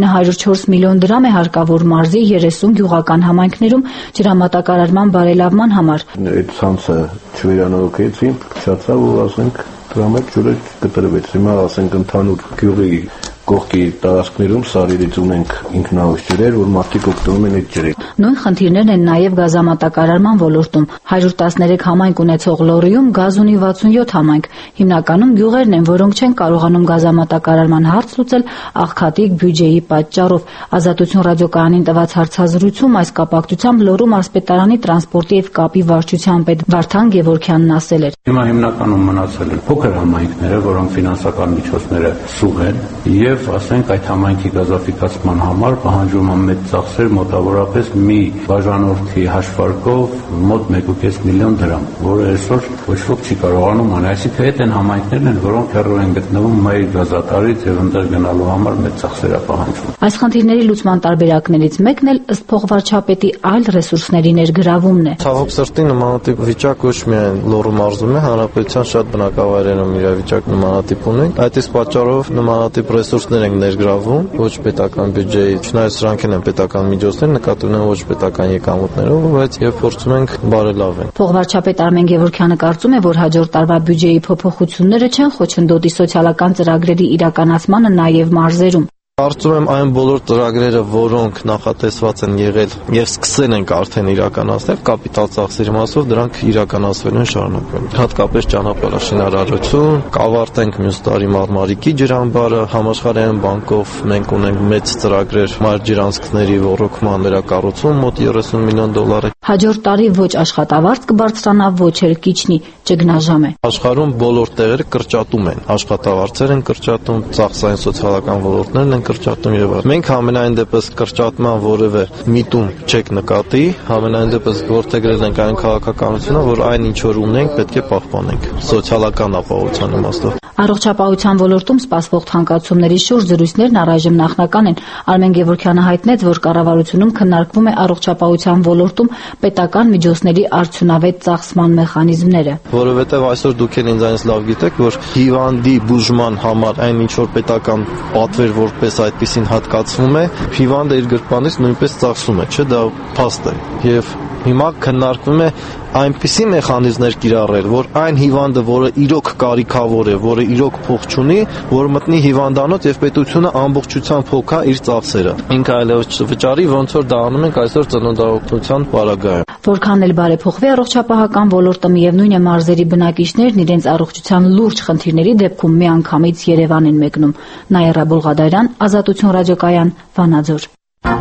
904 միլիոն դրամ է հարկավոր մարզի 30 գյուղական համայնքներում ջրամատակարարման բարելավման համար։ Այդ ցանցը չվերանորոգեցին, փչացավ ու ասենք դրա մեջ ջուրը կտրվեց։ Հիմա ասենք ընդհանուր գյուղի կողքի տարածքներում սարերից ունենք ինքնահոս ջրեր, որ մարդիկ օգտվում են այդ ջրից։ Նույն խնդիրներն են նաև գազամատակարարման ոլորտում։ 113 համայնք ունեցող Լոռիում գազ ունի 67 համայնք։ Հիմնականում գյուղերն են, որոնք չեն կարողանում գազամատակարարման հարց լուծել աղքատիկ բյուջեի պատճառով։ Ազատություն ռադիոկայանին տված հարցազրույցում այս կապակցությամբ Լոռու մարզպետարանի տրանսպորտի եւ կապի վարչության պետ Վարդան Գևորգյանն ասել էր. Հիմա հիմնականում մնացել են փոքր համայնքները, որոնք ֆինանսական միջոցները սուղ են եւ ասենք այդ համայնքի գազաֆիկացման համար պահանջում են մեծ ծախսեր, մոտավորապես մի բաժանորդի հաշվարկով մոտ 1.5 միլիոն դրամ, որը այսօր ոչ ոք չի կարողանում անել։ Այսինքն այդ են համայնքներն են, որոնք հեռու են գտնվում մայր գազատարից եւ ընդեր գնալու համար մեծ ծախսեր է պահանջվում։ Այս խնդիրների լուծման տարբերակներից մեկն էլ ըստ փոխվարչապետի այլ ռեսուրսների ներգրավումն է։ Ցավոք սրտի նմանատիպ վիճակ ոչ միայն Լոռու մարզում է, հանրապետության շատ բնակավայրերում իրավիճակ նմանատիպ ունենք։ Այդ իսկ պատճառով նմանատիպ ռեսուրսներ ենք ներգրավում ոչ պետական բյուջեի, չնայած սրանք են պետական միջոցներ, նկատի ունեն ոչ պետական եկամուտներով, բայց եւ փորձում ենք բարելավել։ Փոխվարչապետ Արմեն Գևորգյանը կարծում է, որ հաջորդ տարվա բյուջեի փոփոխությունները չեն խոչընդոտի սոցիալական ծրագրերի իրականացմանը նաեւ մարզերում։ Կարծում եմ այն բոլոր ծրագրերը, որոնք նախատեսված են եղել եւ սկսել ենք արդեն իրականացնել կապիտալ ծախսերի մասով, դրանք իրականացվելու են շարունակվել։ Հատկապես ճանապարհաշինարարություն, կավարտենք մյուս տարի Մարմարիկի ջրամբարը, համաշխարհային բանկով մենք ունենք մեծ ծրագրեր մարջրանցքների ռոռոկման վերակառուցում մոտ 30 միլիոն դոլարի։ Հաջորդ տարի ոչ աշխատավարձ կբարձրանա, ոչ էլ կիչնի, ճգնաժամ է։ Աշխարհում բոլոր տեղերը կրճատում են, աշխատավարձեր են կրճատում, ծախսային սոցիալական ոլորտներն են կրճատում եւ այլն։ Մենք համենայն դեպս կրճատման որևէ միտում չեք նկատի, համենայն դեպս որդեգրել ենք այն քաղաքականությունը, որ այն ինչ որ ունենք, պետք է պահպանենք սոցիալական ապահովության իմաստով։ Առողջապահության ոլորտում սպասվող թանկացումների շուրջ զրույցներն առայժմ նախնական են։ Արմեն Գևորգյանը հայտնեց, որ կառավարությունում քննարկվում է առողջապահության ոլորտում պետական միջոցների արդյունավետ ծախսման մեխանիզմները։ Որովհետև այսօր դուք էլ ինձանից լավ գիտեք, որ հիվանդի բուժման համար այն ինչ որ պետական պատվեր որպես այդպեսին հատկացվում է, հիվանդը իր գրպանից նույնպես ծախսում է, չէ՞, դա փաստ է։ Եվ հիմա քննարկվում է այնպիսի մեխանիզմներ կիրառել, որ այն հիվանդը, որը իրոք կարիքավոր է, որը իրոք փող չունի, որ մտնի հիվանդանոց եւ պետությունը ամբողջությամբ փոխա իր ծախսերը։ Ինքը այլևս վճարի, ոնց որ դա անում ենք այսօր ծննդաբուժության պարագայում։ Որքան էլ բարեփոխվի առողջապահական ոլորտը, միևնույն է մարզերի բնակիչներն իրենց առողջության լուրջ խնդիրների դեպքում միանգամից Երևան են մեկնում։ Նաիրա Բուլղադարյան, Ազատություն ռադիոկայան, Վանաձոր։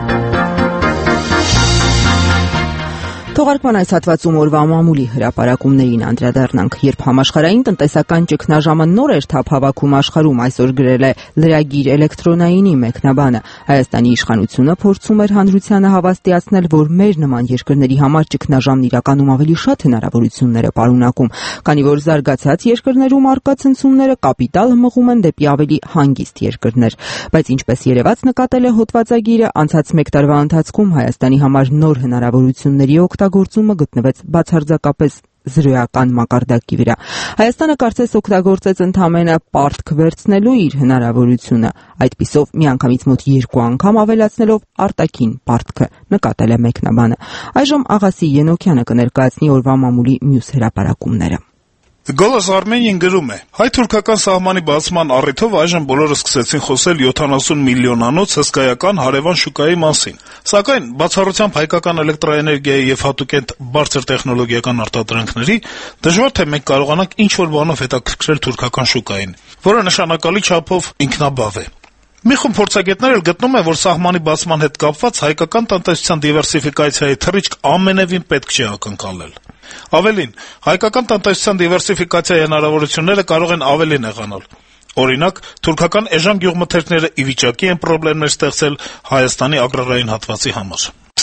Թողարկման այս հատվածում օրվա մամուլի հրապարակումներին անդրադառնանք, երբ համաշխարհային տնտեսական ճգնաժամը նոր էր թափ հավաքում աշխարհում, այսօր գրել է լրագիր Էլեկտրոնայինի մեկնաբանը։ Հայաստանի իշխանությունը փորձում էր հանրությանը հավաստիացնել, որ մեր նման երկրների համար ճգնաժամն իրականում ավելի շատ հնարավորություններ է պարունակում, քանի որ զարգացած երկրներում առկա ցնցումները կապիտալ մղում են դեպի ավելի հանգիստ երկրներ։ Բայց ինչպես երևաց նկատել է հոդվածագիրը, անցած մեկ տարվա ընթացքում Հայաստանի համար նոր հնարավորությունների օգտագործումը գտնվեց բացարձակապես զրոյական մակարդակի վրա։ Հայաստանը կարծես օգտագործեց ընդամենը պարտք վերցնելու իր հնարավորությունը, այդպիսով միանգամից մոտ 2 անգամ ավելացնելով արտաքին պարտքը, նկատել է մեկնաբանը։ Այժմ Աղասի Ենոքյանը կներկայացնի օրվա մամուլի մյուս հրապարակումները։ Գոլոս Արմենիան գրում է. հայ-թուրքական սահմանի բացման առիթով այժմ բոլորը սկսեցին խոսել 70 միլիոնանոց հսկայական հարևան շուկայի մասին։ Սակայն բացառությամբ հայկական էլեկտրաէներգիայի եւ հատուկենտ բարձր տեխնոլոգիական արտադրանքների, դժվար թե մենք կարողանանք ինչ-որ բանով հետաքրքրել թուրքական շուկային, որը նշանակալի չափով ինքնաբավ է։ Մի խումբ փորձագետներ էլ գտնում են, որ սահմանի բացման հետ կապված հայկական տնտեսության դիվերսիֆիկացիայի թռիչք ամենևին պետք չի ակնկալել։ Ավելին, հայկական տնտեսության դիվերսիֆիկացիայի հնարավորությունները կարող են ավելի նեղանալ։ Օրինակ, թուրքական էժան գյուղմթերքները ի վիճակի են խնդիրներ ստեղծել Հայաստանի ագրարային հատվածի համար։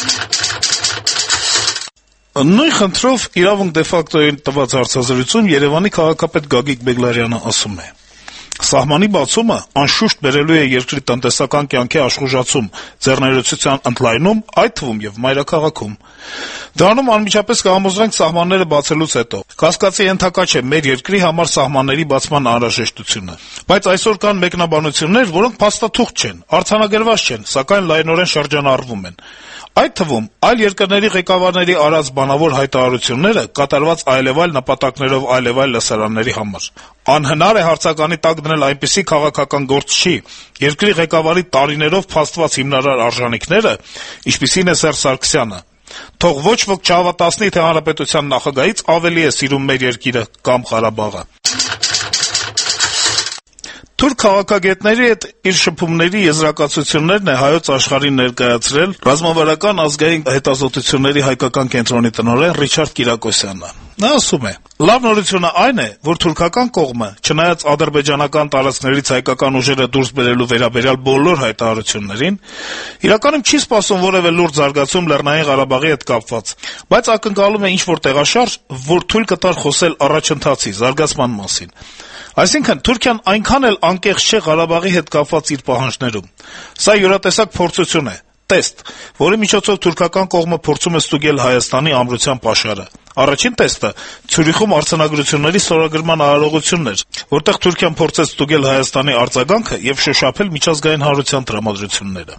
Նույն խնդրով իրավունք դե ֆակտոյին տված հարցազրույցում Երևանի քաղաքապետ Գագիկ Բեգլարյանը ասում է. Սահմանի բացումը անշուշտ բերելու է երկրի տնտեսական կյանքի աշխուժացում, ձեռներեցության ընդլայնում, այդ թվում եւ մայրաքաղաքում։ Դրանում անմիջապես կհամոզվենք սահմանները բացելուց հետո։ Կասկածի ենթակա չէ մեր երկրի համար սահմանների բացման անհրաժեշտությունը։ Բայց այսօր կան մեկնաբանություններ, որոնք փաստաթուղթ չեն, արձանագրված չեն, սակայն լայնորեն շրջանառվում են։ Այդ թվում այլ երկրների ղեկավարների արած բանավոր հայտարարությունները կատարված այլևայլ նպատակներով այլևայլ լսարանների համար։ Անհնար է հարցականի տակ դնել այնպիսի քաղաքական գործ չի, երկրի ղեկավարի տարիներով փաստված հիմնարար արժանինքները, ինչպիսին է Սերժ Սարգսյանը։ Թող ոչ ոք չհավատացնի, թե հանրապետության նախագահից ավելի է սիրում մեր երկիրը կամ Ղարաբաղը։ Թուրք քաղաքագետների հետ իր շփումների եզրակացություններն է Հայոց աշխարհին ներկայացրել ռազմավարական ազգային հետազոտությունների հայկական կենտրոնի տնօրեն Ռիչարդ Կիրակոսյանը։ Նա ասում է. «Լավ նորությունը այն է, որ թուրքական կողմը, չնայած ադրբեջանական տարածքներից հայկական ուժերը դուրս բերելու վերաբերյալ բոլոր հայտարարություններին, իրականում չի սպասում որևէ լուրջ զարգացում Լեռնային Ղարաբաղի հետ կապված, բայց ակնկալում է ինչ-որ տեղաշարժ, որ թույլ կտար խոսել առաջընթացի, զարգացման մասին։ Այսինքն, Թուրքիան այնքան էլ անկեղծ չէ Ղարաբաղի հետ կապված իր պահանջներում։ Սա յուրատեսակ փորձություն է, տեստ, որի միջոցով թուրքական կողմը փորձում է ստուգել Հայաստանի ամրության պաշարը։ Առաջին տեստը Ցյուրիխում արձանագրությունների ստորագրման արարողությունն էր, որտեղ Թուրքիան փորձեց ստուգել Հայաստանի արձագանքը եւ շոշափել միջազգային հանրության տրամադրությունները։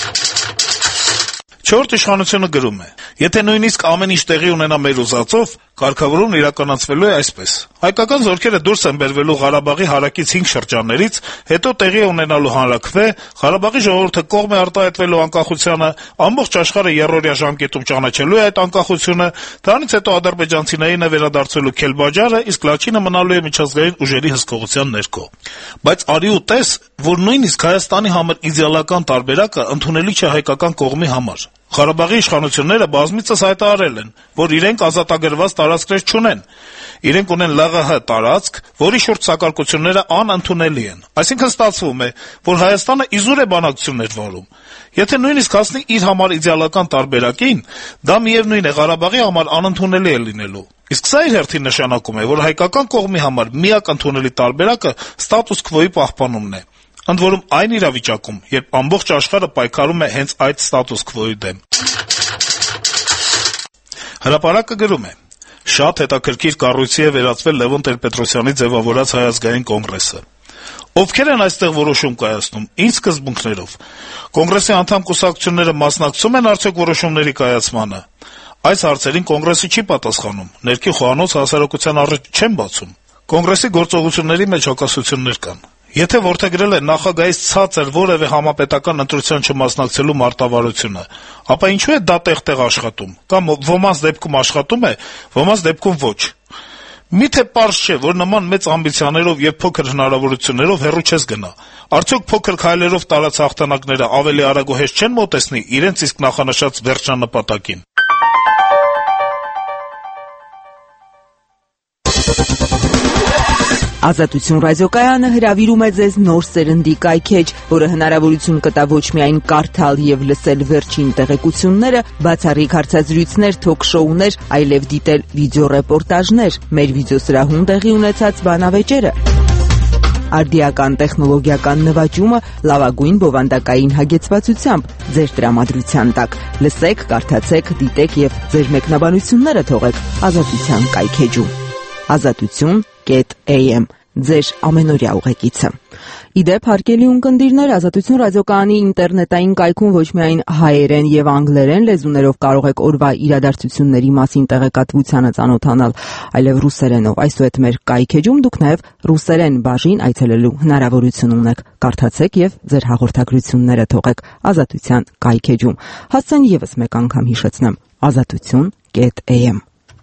Չորրորդ իշխանությունը գրում է. «Եթե նույնիսկ ամեն ինչ տեղի ունենա մեր ուզածով, Կարգավորումն իրականացվելու է այսպես. հայկական զորքերը դուրս են բերվելու Ղարաբաղի հարակից 5 շրջաններից, հետո տեղի ունենալու հանրաքվե, Ղարաբաղի ժողովուրդը կողմ է արտահայտվելու անկախությանը, ամբողջ աշխարհը երրորդյա ժամկետում ճանաչելու է այդ անկախությունը, դրանից հետո ադրբեջանցիներին է վերադարձվելու Քելբաջարը, իսկ Լաչինը մնալու է միջազգային ուժերի հսկողության ներքո։ Բայց արի ու տես, որ նույնիսկ Հայաստանի համար իդեալական տարբերակը ընդունելի չէ հայկական կողմի համար։ Ղարաբաղի իշխանությունները բազմիցս հայտարարել են, որ իրենք ազատագրված տարածքներ չունեն։ Իրենք ունեն ԼՂՀ տարածք, որի շուրջ սակարկությունները անընդունելի են։ Այսինքն ստացվում է, որ Հայաստանը իզուր է բանակցություններ վարում։ Եթե նույնիսկ հասնի իր համար իդեալական տարբերակին, դա միևնույն է Ղարաբաղի համար անընդունելի է լինելու։ Իսկ սա իր հերթին նշանակում է, որ հայկական կողմի համար միակ ընդունելի տարբերակը ստատուս քվոյի պահպանումն է։ Ընդ որում այն իրավիճակում, երբ ամբողջ աշխարհը պայքարում է հենց այդ ստատուս քվոյի դեմ։ Հրապարակը գրում է. շատ հետաքրքիր կառույցի է վերածվել Լևոն Տեր-Պետրոսյանի ձևավորած Հայ ազգային կոնգրեսը։ Ովքեր են այստեղ որոշում կայացնում, ինչ սկզբունքներով։ Կոնգրեսի անդամ կուսակցությունները մասնակցում են արդյոք որոշումների կայացմանը։ Այս հարցերին կոնգրեսը չի պատասխանում, ներքի խոհանոց հասարակության առաջ չեն բացում։ Կոնգրեսի գործողությունների մեջ հակասություններ կան։ Եթե որդեգրել է նախագահից ցածր որևէ համապետական ընտրության չմասնակցելու մարտավարությունը, ապա ինչու է դա տեղ-տեղ աշխատում, կամ ոմանց դեպքում աշխատում է, ոմանց դեպքում ոչ։ Միթե պարզ չէ, որ նման մեծ ամբիցիաներով եւ փոքր հնարավորություններով հեռու չես գնա։ Արդյոք փոքր քայլերով տարած հաղթանակները ավելի արագ ու հեշտ չեն մոտեցնի իրենց իսկ նախանշած վերջնանպատակին։ Ազատություն ռադիոկայանը հրավիրում է ձեզ նոր սերնդի կայքեջ, որը հնարավորություն կտա ոչ միայն կարդալ եւ լսել վերջին տեղեկությունները, բացառիկ հարցազրույցներ, թոք-շոուներ, այլև դիտել վիդեոռեպորտաժներ, մեր վիդեոսրահում տեղի ունեցած բանավեճերը, արդիական տեխնոլոգիական նվաճումը լավագույն բովանդակային հագեցվածությամբ ձեր տրամադրության տակ։ Լսեք, կարդացեք, դիտեք եւ ձեր մեկնաբանությունները թողեք Ազատության կայքեջում։ Azatutun.am ձեր ամենօրյա ուղեկիցը։ Իդեպ, հարգելի ունկնդիրներ, Ազատություն ռադիոկայանի ինտերնետային կայքում ոչ միայն հայերեն եւ անգլերեն լեզուներով կարող եք օրվա իրադարձությունների մասին տեղեկատվությանը ծանոթանալ, այլև ռուսերենով։ Այսուհետ մեր կայքեջում դուք նաեւ ռուսերեն բաժին այցելելու հնարավորություն ունեք։ Կարդացեք եւ ձեր հաղորդագրությունները թողեք Ազատության կայքեջում։ Հասցեն եւս մեկ անգամ հիշեցնեմ. Azatutun.am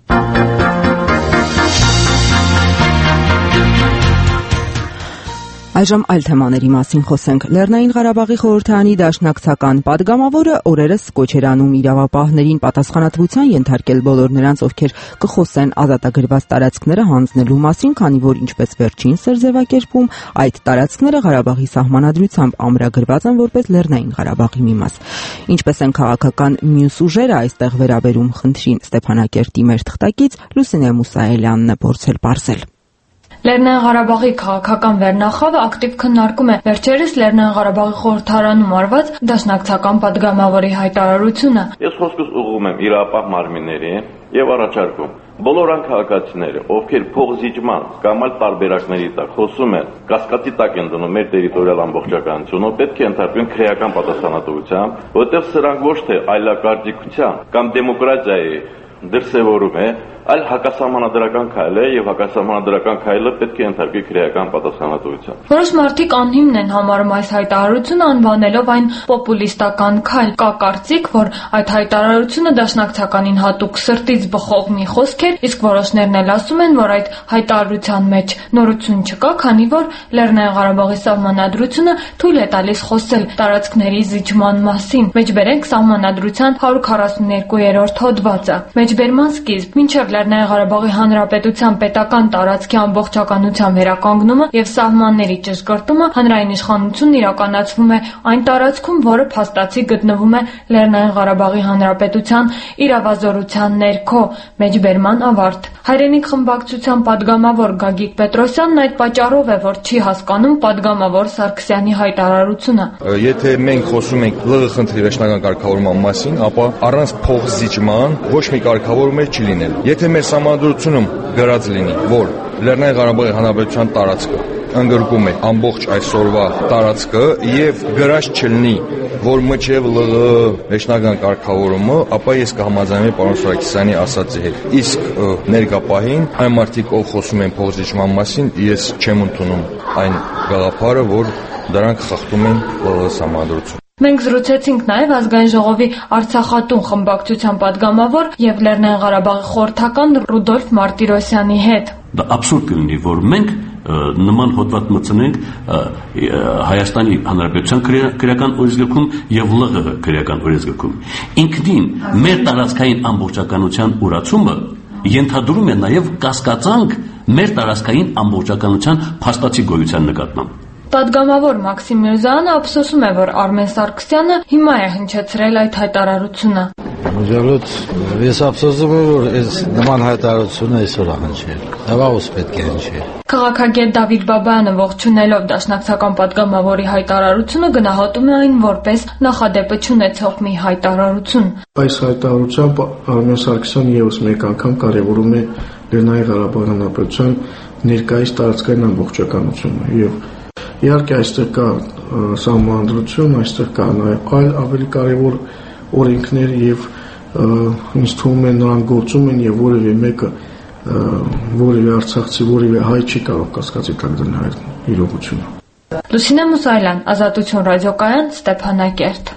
Այժմ այլ թեմաների մասին խոսենք։ Լեռնային Ղարաբաղի խորհրդարանի դաշնակցական падգամավորը օրերս կոչ էր անում իրավապահներին պատասխանատվության ենթարկել բոլոր նրանց, ովքեր կխոսեն ազատագրված տարածքները հանձնելու մասին, քանի որ ինչպես վերջինս էր ձևակերպում, այդ տարածքները Ղարաբաղի սահմանադրությամբ ամրագրված են որպես Լեռնային Ղարաբաղի մի մաս։ Ինչպես են քաղաքական մյուս ուժերը այստեղ վերաբերում խնդրին, Ստեփանակերտի մեր թղթակից Լուսինե Մուսայելյանն է փորձել պարզել։ Լեռնային Ղարաբաղի քաղաքական վերնախավը ակտիվ քննարկում է վերջերս Լեռնային Ղարաբաղի խորհրդարանում արված դաշնակցական падգամավորի հայտարարությունը։ Ես խոսքս ուղղում եմ իրապահ մարմիններին եւ առաջարկում բոլոր այն քաղաքացիները, ովքեր փողզիջման կամ այլ տարբերակների տակ խոսում են, կասկածի տակ են դնում մեր տերիտորիալ ամբողջականությունը, պետք է ընդհանրեն քրեական պատասխանատվությամբ, որտեղ սրանք ոչ թե այլակարգության կամ դեմոկրատիայի դրսևորում է, այլ հակասահմանադրական քայլ է եւ հակասահմանադրական քայլը պետք է ընդհանրի քրեական պատասխանատվության։ Որոշ մարդիկ անհիմն են համարում այս հայտարարությունը, անվանելով այն պոպուլիստական քայլ։ Կա կարծիք, որ այդ հայտարարությունը դաշնակցականին հատուկ սրտից բխող մի խոսք էր, իսկ որոշներն էլ ասում են, որ այդ հայտարարության մեջ նորություն չկա, քանի որ Լեռնային Ղարաբաղի սահմանադրությունը թույլ է տալիս խոսել տարածքների զիջման մասին։ Մեջբերենք սահմանադրության 142-րդ հոդվածը։ Մեջբերման սկիզբ մինչև Լեռնային Ղարաբաղի Հանրապետության պետական տարածքի ամբողջականության վերականգնումը եւ սահմանների ճշգրտումը հանրային իշխանությունն իրականացվում է այն տարածքում, որը փաստացի գտնվում է Լեռնային Ղարաբաղի Հանրապետության իրավազորության ներքո։ Մեջբերման ավարտ։ Հայրենիք խմբակցության падգամավոր Գագիկ Պետրոսյանն այդ պատճառով է, որ չի հասկանում падգամավոր Սարգսյանի հայտարարությունը։ Եթե մենք խոսում ենք ԼՂ խնդրի վերջնական կարգավորման մասին, ապա առանց փողզիջման ոչ մի կարգավորում չի լինելու։ Եթե մեր սահմանադրությունում գրած լինի, որ Լեռնային Ղարաբաղի Հանրապետության տարածքը ընդգրկում է ամբողջ այսօրվա տարածքը եւ գրած չլինի, որ մինչեւ ԼՂ վերջնական կարգավորումը, ապա ես կհամաձայնեմ պարոն Սարգսյանի ասածի հետ։ Իսկ ներկապահին այն մարդիկ, ով խոսում են փոխզիջման մասին, ես չեմ ընդունում այն գաղափարը, որ դրանք խախտում են ԼՂ համանդրություն։ Մենք զրուցեցինք նաև ազգային ժողովի Արցախատուն խմբակցության падգամավոր եւ Լեռնային Ղարաբաղի խորհրդական Ռուդոլֆ Մարտիրոսյանի հետ։ Դա абսուրդ կլինի, որ մենք նման հոդված մտցնենք Հայաստանի Հանրապետության քրեական օրենսգրքում եւ ԼՂՀ քրեական օրենսգրքում։ Ինքնին մեր տարածքային ամբողջականության ուրացումը ենթադրում է նաև կասկածանք մեր տարածքային ամբողջականության փաստացի գոյության նկատմամբ։ Պատգամավոր Մաքսիմ Միրզյանը ափսոսում է, որ Արմեն Սարգսյանը հիմա է հնչեցրել այդ հայտարարությունը։ Միջալոց ես ափսոսում եմ, որ այս նման հայտարարությունը այսօր է հնչել։ Դավաղուս պետք է հնչել։ Քաղաքագետ Դավիթ Բաբայանը ողջունելով դաշնակցական պատգամավորի հայտարարությունը գնահատում է այն որպես նախադեպը չունեցող մի հայտարարություն։ Այս հայտարարությամբ Արմեն Սարգսյանը եւս մեկ անգամ կարևորում է Լեռնային Ղարաբաղի Հանրապետության ներկայիս տարածքային ամբողջականությունը եւ իհարկե այստեղ կա սահմանադրություն, այստեղ կա նաև այլ ավելի կարևոր օրենքներ եւ ինձ թվում է նրանք գործում են եւ որևէ մեկը որևէ արցախցի, որևէ հայ չի կարող կասկածի տակ դնել իրողությունը։ Լուսինե Մուսայելյան, Ազատություն ռադիոկայան, Ստեփանակերտ։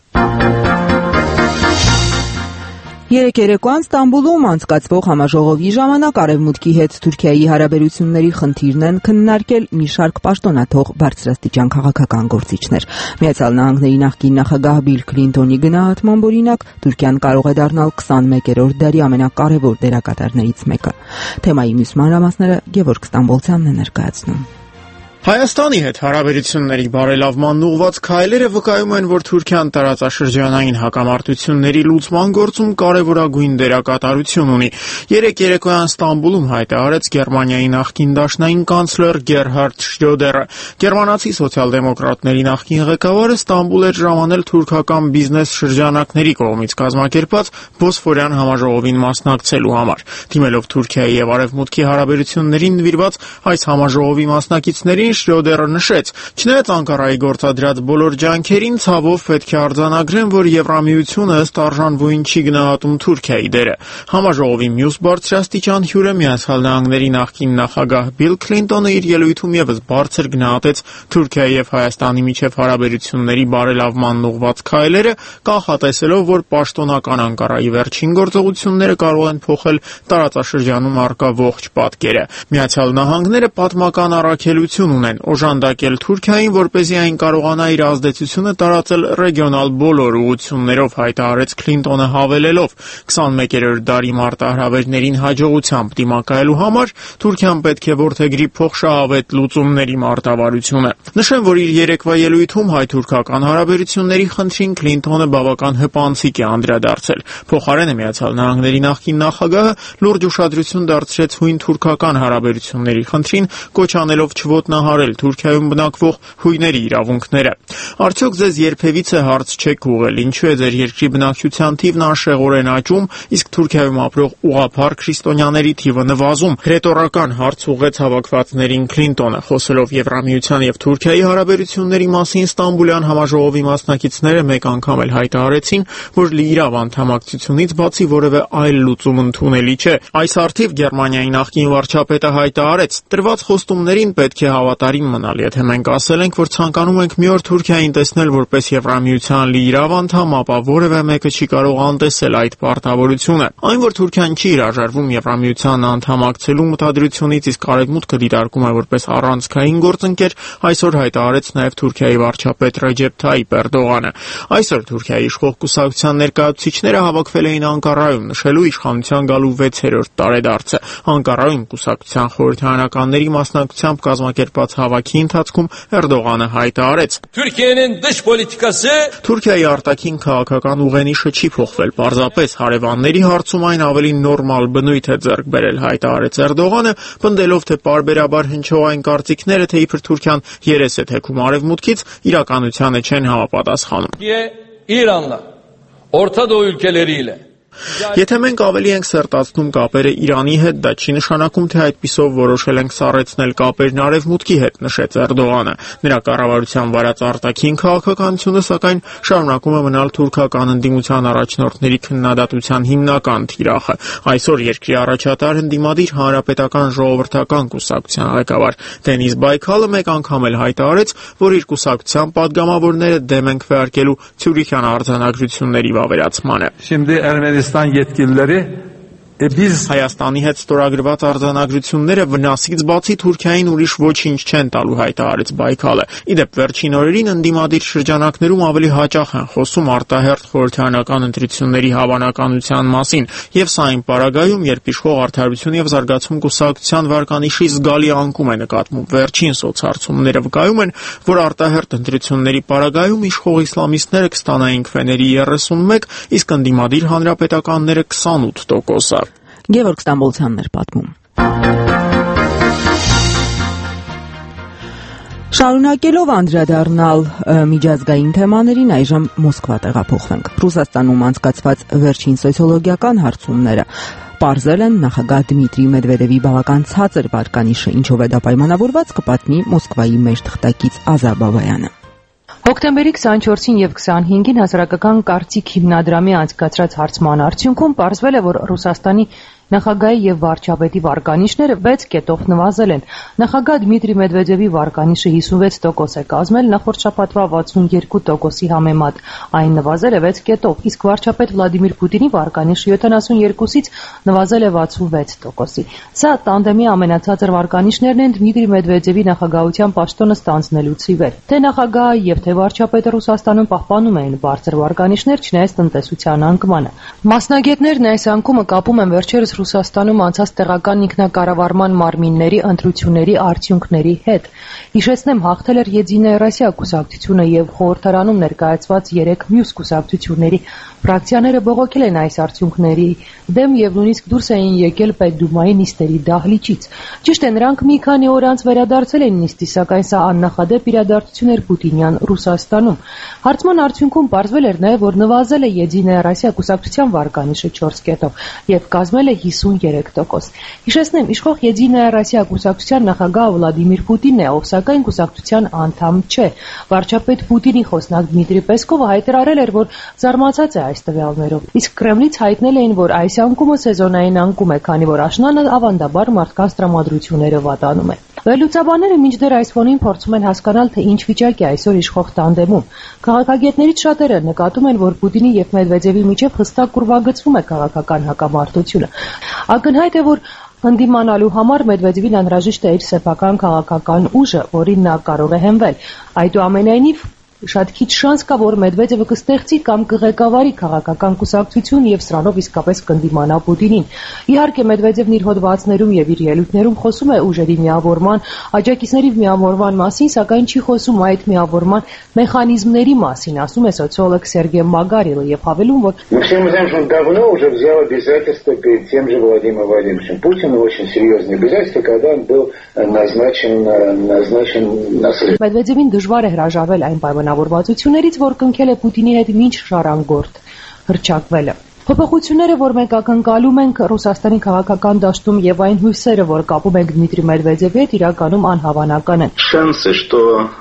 Երեկ երեկոյան Ստամբուլում անցկացվող համաժողովի ժամանակ Արևմուտքի հետ Թուրքիայի հարաբերությունների խնդիրն են քննարկել մի շարք պաշտոնաթող բարձրաստիճան քաղաքական գործիչներ։ Միացյալ Նահանգների նախկին նախագահ Բիլ Քլինտոնի գնահատմամբ օրինակ Թուրքիան կարող է դառնալ 21-րդ դարի ամենակարևոր դերակատարներից մեկը։ Թեմայի մյուս մանրամասները Գևորգ Ստամբոլցյանն է ներկայացնում։ Հայաստանի հետ հարաբերությունների բարելավման ուղղված քայլերը վկայում են, որ Թուրքիան տարածաշրջանային հակամարտությունների լուծման գործում կարևորագույն դերակատարություն ունի։ Երեկ երեկոյան Ստամբուլում հայտարարեց Գերմանիայի նախկին դաշնային կանցլեր Գերհարդ Շրյոդերը։ Գերմանացի սոցիալ-դեմոկրատների նախկին ղեկավարը Ստամբուլ էր ժամանել թուրքական բիզնես շրջանակների կողմից կազմակերպված Բոսֆորյան համաժողովին մասնակցելու համար։ Դիմելով Թուրքիայի եւ Արևմուտքի հարաբերություններին նվիրված այս համաժողովի մասնակիցներին Շրյոդերը նշեց. «Չնայած Անկարայի գործադրած բոլոր ջանքերին, ցավով պետք է արձանագրեմ, որ Եվրամիությունը ըստ արժանվույն չի գնահատում Թուրքիայի դերը»։ Համաժողովի մյուս բարձրաստիճան հյուրը Միացյալ Նահանգների նախկին նախագահ Բիլ Քլինտոնը իր ելույթում եւս բարձր գնահատեց Թուրքիայի եւ Հայաստանի միջև հարաբերությունների բարելավման ուղղված քայլերը, կանխատեսելով, որ պաշտոնական Անկարայի վերջին գործողությունները կարող են փոխել տարածաշրջանում առկա ողջ պատկերը։ Միացյալ Նահանգները պատմական առաքելություն ունեն օժանդակել Թուրքիային, որպեսզի այն կարողանա իր ազդեցությունը տարածել ռեգիոնալ բոլոր ուղղություններով, հայտարարեց Քլինտոնը հավելելով. 21-րդ դարի մարտահրավերներին հաջողությամբ դիմակայելու համար Թուրքիան պետք է որդեգրի փոխշահավետ լուծումների մարտավարությունը։ Նշեմ, որ իր երեկվա ելույթում հայ-թուրքական հարաբերությունների խնդրին Քլինտոնը բավական հպանցիկ է անդրադարձել։ Փոխարենը Միացյալ Նահանգների նախկին նախագահը լուրջ ուշադրություն դարձրեց հույն-թուրքական հարաբերությունների խնդրին, կոչ անելով չոտնահարել Թուրքիայում բնակվող հույների իրավունքները։ Արդյոք ձեզ երբևիցե հարց չեք ուղղել, ինչու է ձեր երկրի բնակչության թիվն անշեղորեն աճում, իսկ Թուրքիայում ապրող ուղղափառ քրիստոնյաների թիվը նվազում։ Ռետորական հարց ուղղեց հավաքվածներին Քլինտոնը, խոսելով Եվրամիության եւ Թուրքիայի հարաբերությունների մասին Ստամբուլյան համաժողովի մասնակիցները մեկ անգամ էլ հայտարարեցին, որ լիիրավ անդամակցությունից բացի որևէ այլ լուծում ընդունելի չէ։ Այս արդիվ Գերմանիայի նախկին վարչապետը հայտարարեց. «Տրված խոստումներին պետք է հավատարիմ մնալ, եթե մենք ասել ենք, որ ցանկանում ենք մի օր Թուրքիային տեսնել որպես Եվրամիության լիիրավ անդամ, ապա որևէ մեկը չի կարող անտեսել այդ պարտավորությունը։ Այն, որ Թուրքիան չի հրաժարվում Եվրամիության անդամակցելու մտադրությունից, իսկ Արևմուտքը դիտարկում է որպես առանցքային գործընկեր, այսօր հայտարարեց նաև Թուրքիայի վարչապետ Ռեջեփ Թայիփ Էրդողանը։ Այսօր Թուրքիայի իշխող կուսակցության ներկայացուցիչները հավաքվել էին Անկարայում նշելու իշխանության գալու 6-րդ տարեդարձը։ Անկարայում կուսակցության խորհրդարանականների մասնակցությամբ կազմակերպված հավաքի ընթացքում Էրդողանը հայտարարեց. «Թուրքիայի արտաքին քաղաքական ուղենիշը չի փոխվել, պարզապես հարևանների հարցում այն ավելի նորմալ բնույթ է ձեռք բերել», հայտարարեց Էրդողանը, պնդելով, թե պարբերաբար հնչող այն կարծիքները, թե իբր Թուրքիան երես է թեքում Արևմուտքից, իրականությանը չեն համապատասխանում։ İran'la, Orta Doğu ülkeleriyle Եթե մենք ավելի ենք սերտացնում կապերը Իրանի հետ, դա չի նշանակում, թե այդպիսով որոշել ենք սառեցնել կապերն Արևմուտքի հետ, նշեց Էրդողանը։ Նրա կառավարության վարած արտաքին քաղաքականությունը, սակայն, շարունակում է մնալ թուրքական ընդդիմության առաջնորդների քննադատության հիմնական թիրախը։ Այսօր երկրի առաջատար ընդդիմադիր Հանրապետական ժողովրդական կուսակցության ղեկավար Դենիս Բայքալը մեկ անգամ էլ հայտարարեց, որ իր կուսակցության падգամավորները դեմ են քվեարկելու Ցյուրիխյան արձանագրությունների վավերացմանը։ Şimdi Ermenistan yetkilileri Հայաստանի հետ ստորագրված արձանագրությունները վնասից բացի Թուրքիային ուրիշ ոչինչ չեն տալու, հայտարարեց Բայքալը։ Իդեպ վերջին օրերին ընդդիմադիր շրջանակներում ավելի հաճախ են խոսում արտահերթ խորհրդարանական ընտրությունների հավանականության մասին, եւ սա այն պարագայում, երբ իշխող Արդարություն եւ զարգացում կուսակցության վարկանիշի զգալի անկում է նկատվում։ Վերջին սոցհարցումները վկայում են, որ արտահերթ ընտրությունների պարագայում իշխող իսլամիստները կստանային քվեների 31, իսկ ընդդիմադիր հանրապետականները 28%։ Գևորգ Ստամբոլցյանն էր պատմում։ Շարունակելով անդրադառնալ միջազգային թեմաներին, այժմ Մոսկվա տեղափոխվենք։ Ռուսաստանում անցկացված վերջին սոցիոլոգիական հարցումները պարզել են նախագահ Դմիտրի Մեդվեդևի բավական ցածր վարկանիշը, ինչով է դա պայմանավորված, կպատմի Մոսկվայի մեր թղթակից Ազար Բաբայանը։ Հոկտեմբերի 24-ին եւ 25-ին հասարակական կարծիք հիմնադրամի անցկացրած հարցման արդյունքում պարզվել է, որ Ռուսաստանի նախագահի եւ վարչապետի վարկանիշները 6 կետով նվազել են։ Նախագահ Դմիտրի Մեդվեդևի վարկանիշը 56% է կազմել նախորդ շաբաթվա 62%-ի համեմատ, այն նվազել է 6 կետով, իսկ վարչապետ Վլադիմիր Պուտինի վարկանիշը 72-ից նվազել է 66%-ի։ Սա տանդեմի ամենացածր վարկանիշներն են Դմիտրի Մեդվեդևի նախագահության պաշտոնը ստանձնելուց ի վեր։ Թե նախագահը եւ թե վարչապետը Ռուսաստանում պահպանում էին բարձր վարկանիշներ, չնայած տնտեսության անկմանը։ Մասնագետներն այս անկումը կապում են վերջերս Ռուսաստանում անցած տեղական ինքնակառավարման մարմինների ընտրությունների արդյունքների հետ։ Հիշեցնեմ, հաղթել էր Եդինայա Ռոսիա կուսակցությունը եւ խորհրդարանում ներկայացված 3 մյուս կուսակցությունների ֆրակցիաները բողոքել են այս արդյունքների դեմ եւ նույնիսկ դուրս էին եկել Պետդումայի նիստերի դահլիճից։ Ճիշտ է, նրանք մի քանի օր անց վերադարձել են նիստի, սակայն սա աննախադեպ իրադարձություն էր Պուտինյան Ռուսաստանում։ Հարցման արդյունքում պարզվել էր նաեւ, որ նվազել է Եդինայա Ռոսիա կուսակցության վարկանիշը 4 կետով եւ կազմել է 53%։ Հիշեցնեմ, իշխող Եդինայա Ռոսիա կուսակցության նախագահ Վլադիմիր Պուտինն է, ով սակայն կուսակցության անդամ չէ։ Վարչապետ Պուտինի խոսնակ Դմիտրի Պեսկովը հայտարարել էր, որ զարմացած է այս տվյալներով։ Իսկ Կրեմլից հայտնել էին, որ այս անկումը սեզոնային անկում է, քանի որ աշնանը ավանդաբար մարդկանց տրամադրությունները վատանում է։ Վերլուծաբանները մինչդեռ այս ֆոնին փորձում են հասկանալ, թե ինչ վիճակ է այսօր իշխող տանդեմում։ Քաղաքագետներից շատերը նկատում են, որ Պուտինի եւ Մեդվեդևի միջև հստակ ուրվագծվում է քաղաքական հակամարտությունը։ Ակնհայտ է, որ ընդդիմանալու համար Մեդվեդևին անհրաժեշտ է իր սեփական քաղաքական ուժը, որին նա կարող է հենվել։ Այդուամենայնիվ շատ քիչ շանս կա, որ Մեդվեդևը կստեղծի կամ կղեկավարի քաղաքական կուսակցություն եւ սրանով իսկապես կընդդիմանա Պուտինին։ Իհարկե, Մեդվեդևն իր հոդվածներում եւ իր ելույթներում խոսում է ուժերի միավորման, աջակիցների միավորման մասին, սակայն չի խոսում այդ միավորման մեխանիզմների մասին, ասում է սոցիոլոգ Սերգեյ Մագարիլը եւ հավելում, որ мы знаем, что он давно уже взял обязательства перед тем же Владимиром Владимировичем Путиным, очень серьезные обязательства, когда он был назначен наследником. Մեդվեդևին դժվար է հրաժարվել այն պայմանավորվածություններից, որ կնքել է Պուտինի հետ մինչ շարանգորդ հռչակվելը։ Փոփոխությունները, որ մենք ակնկալում ենք Ռուսաստանի քաղաքական դաշտում եւ այն հույսերը, որ կապում են Դմիտրի Մեդվեդևի հետ, իրականում անհավանական են։ Шансы, что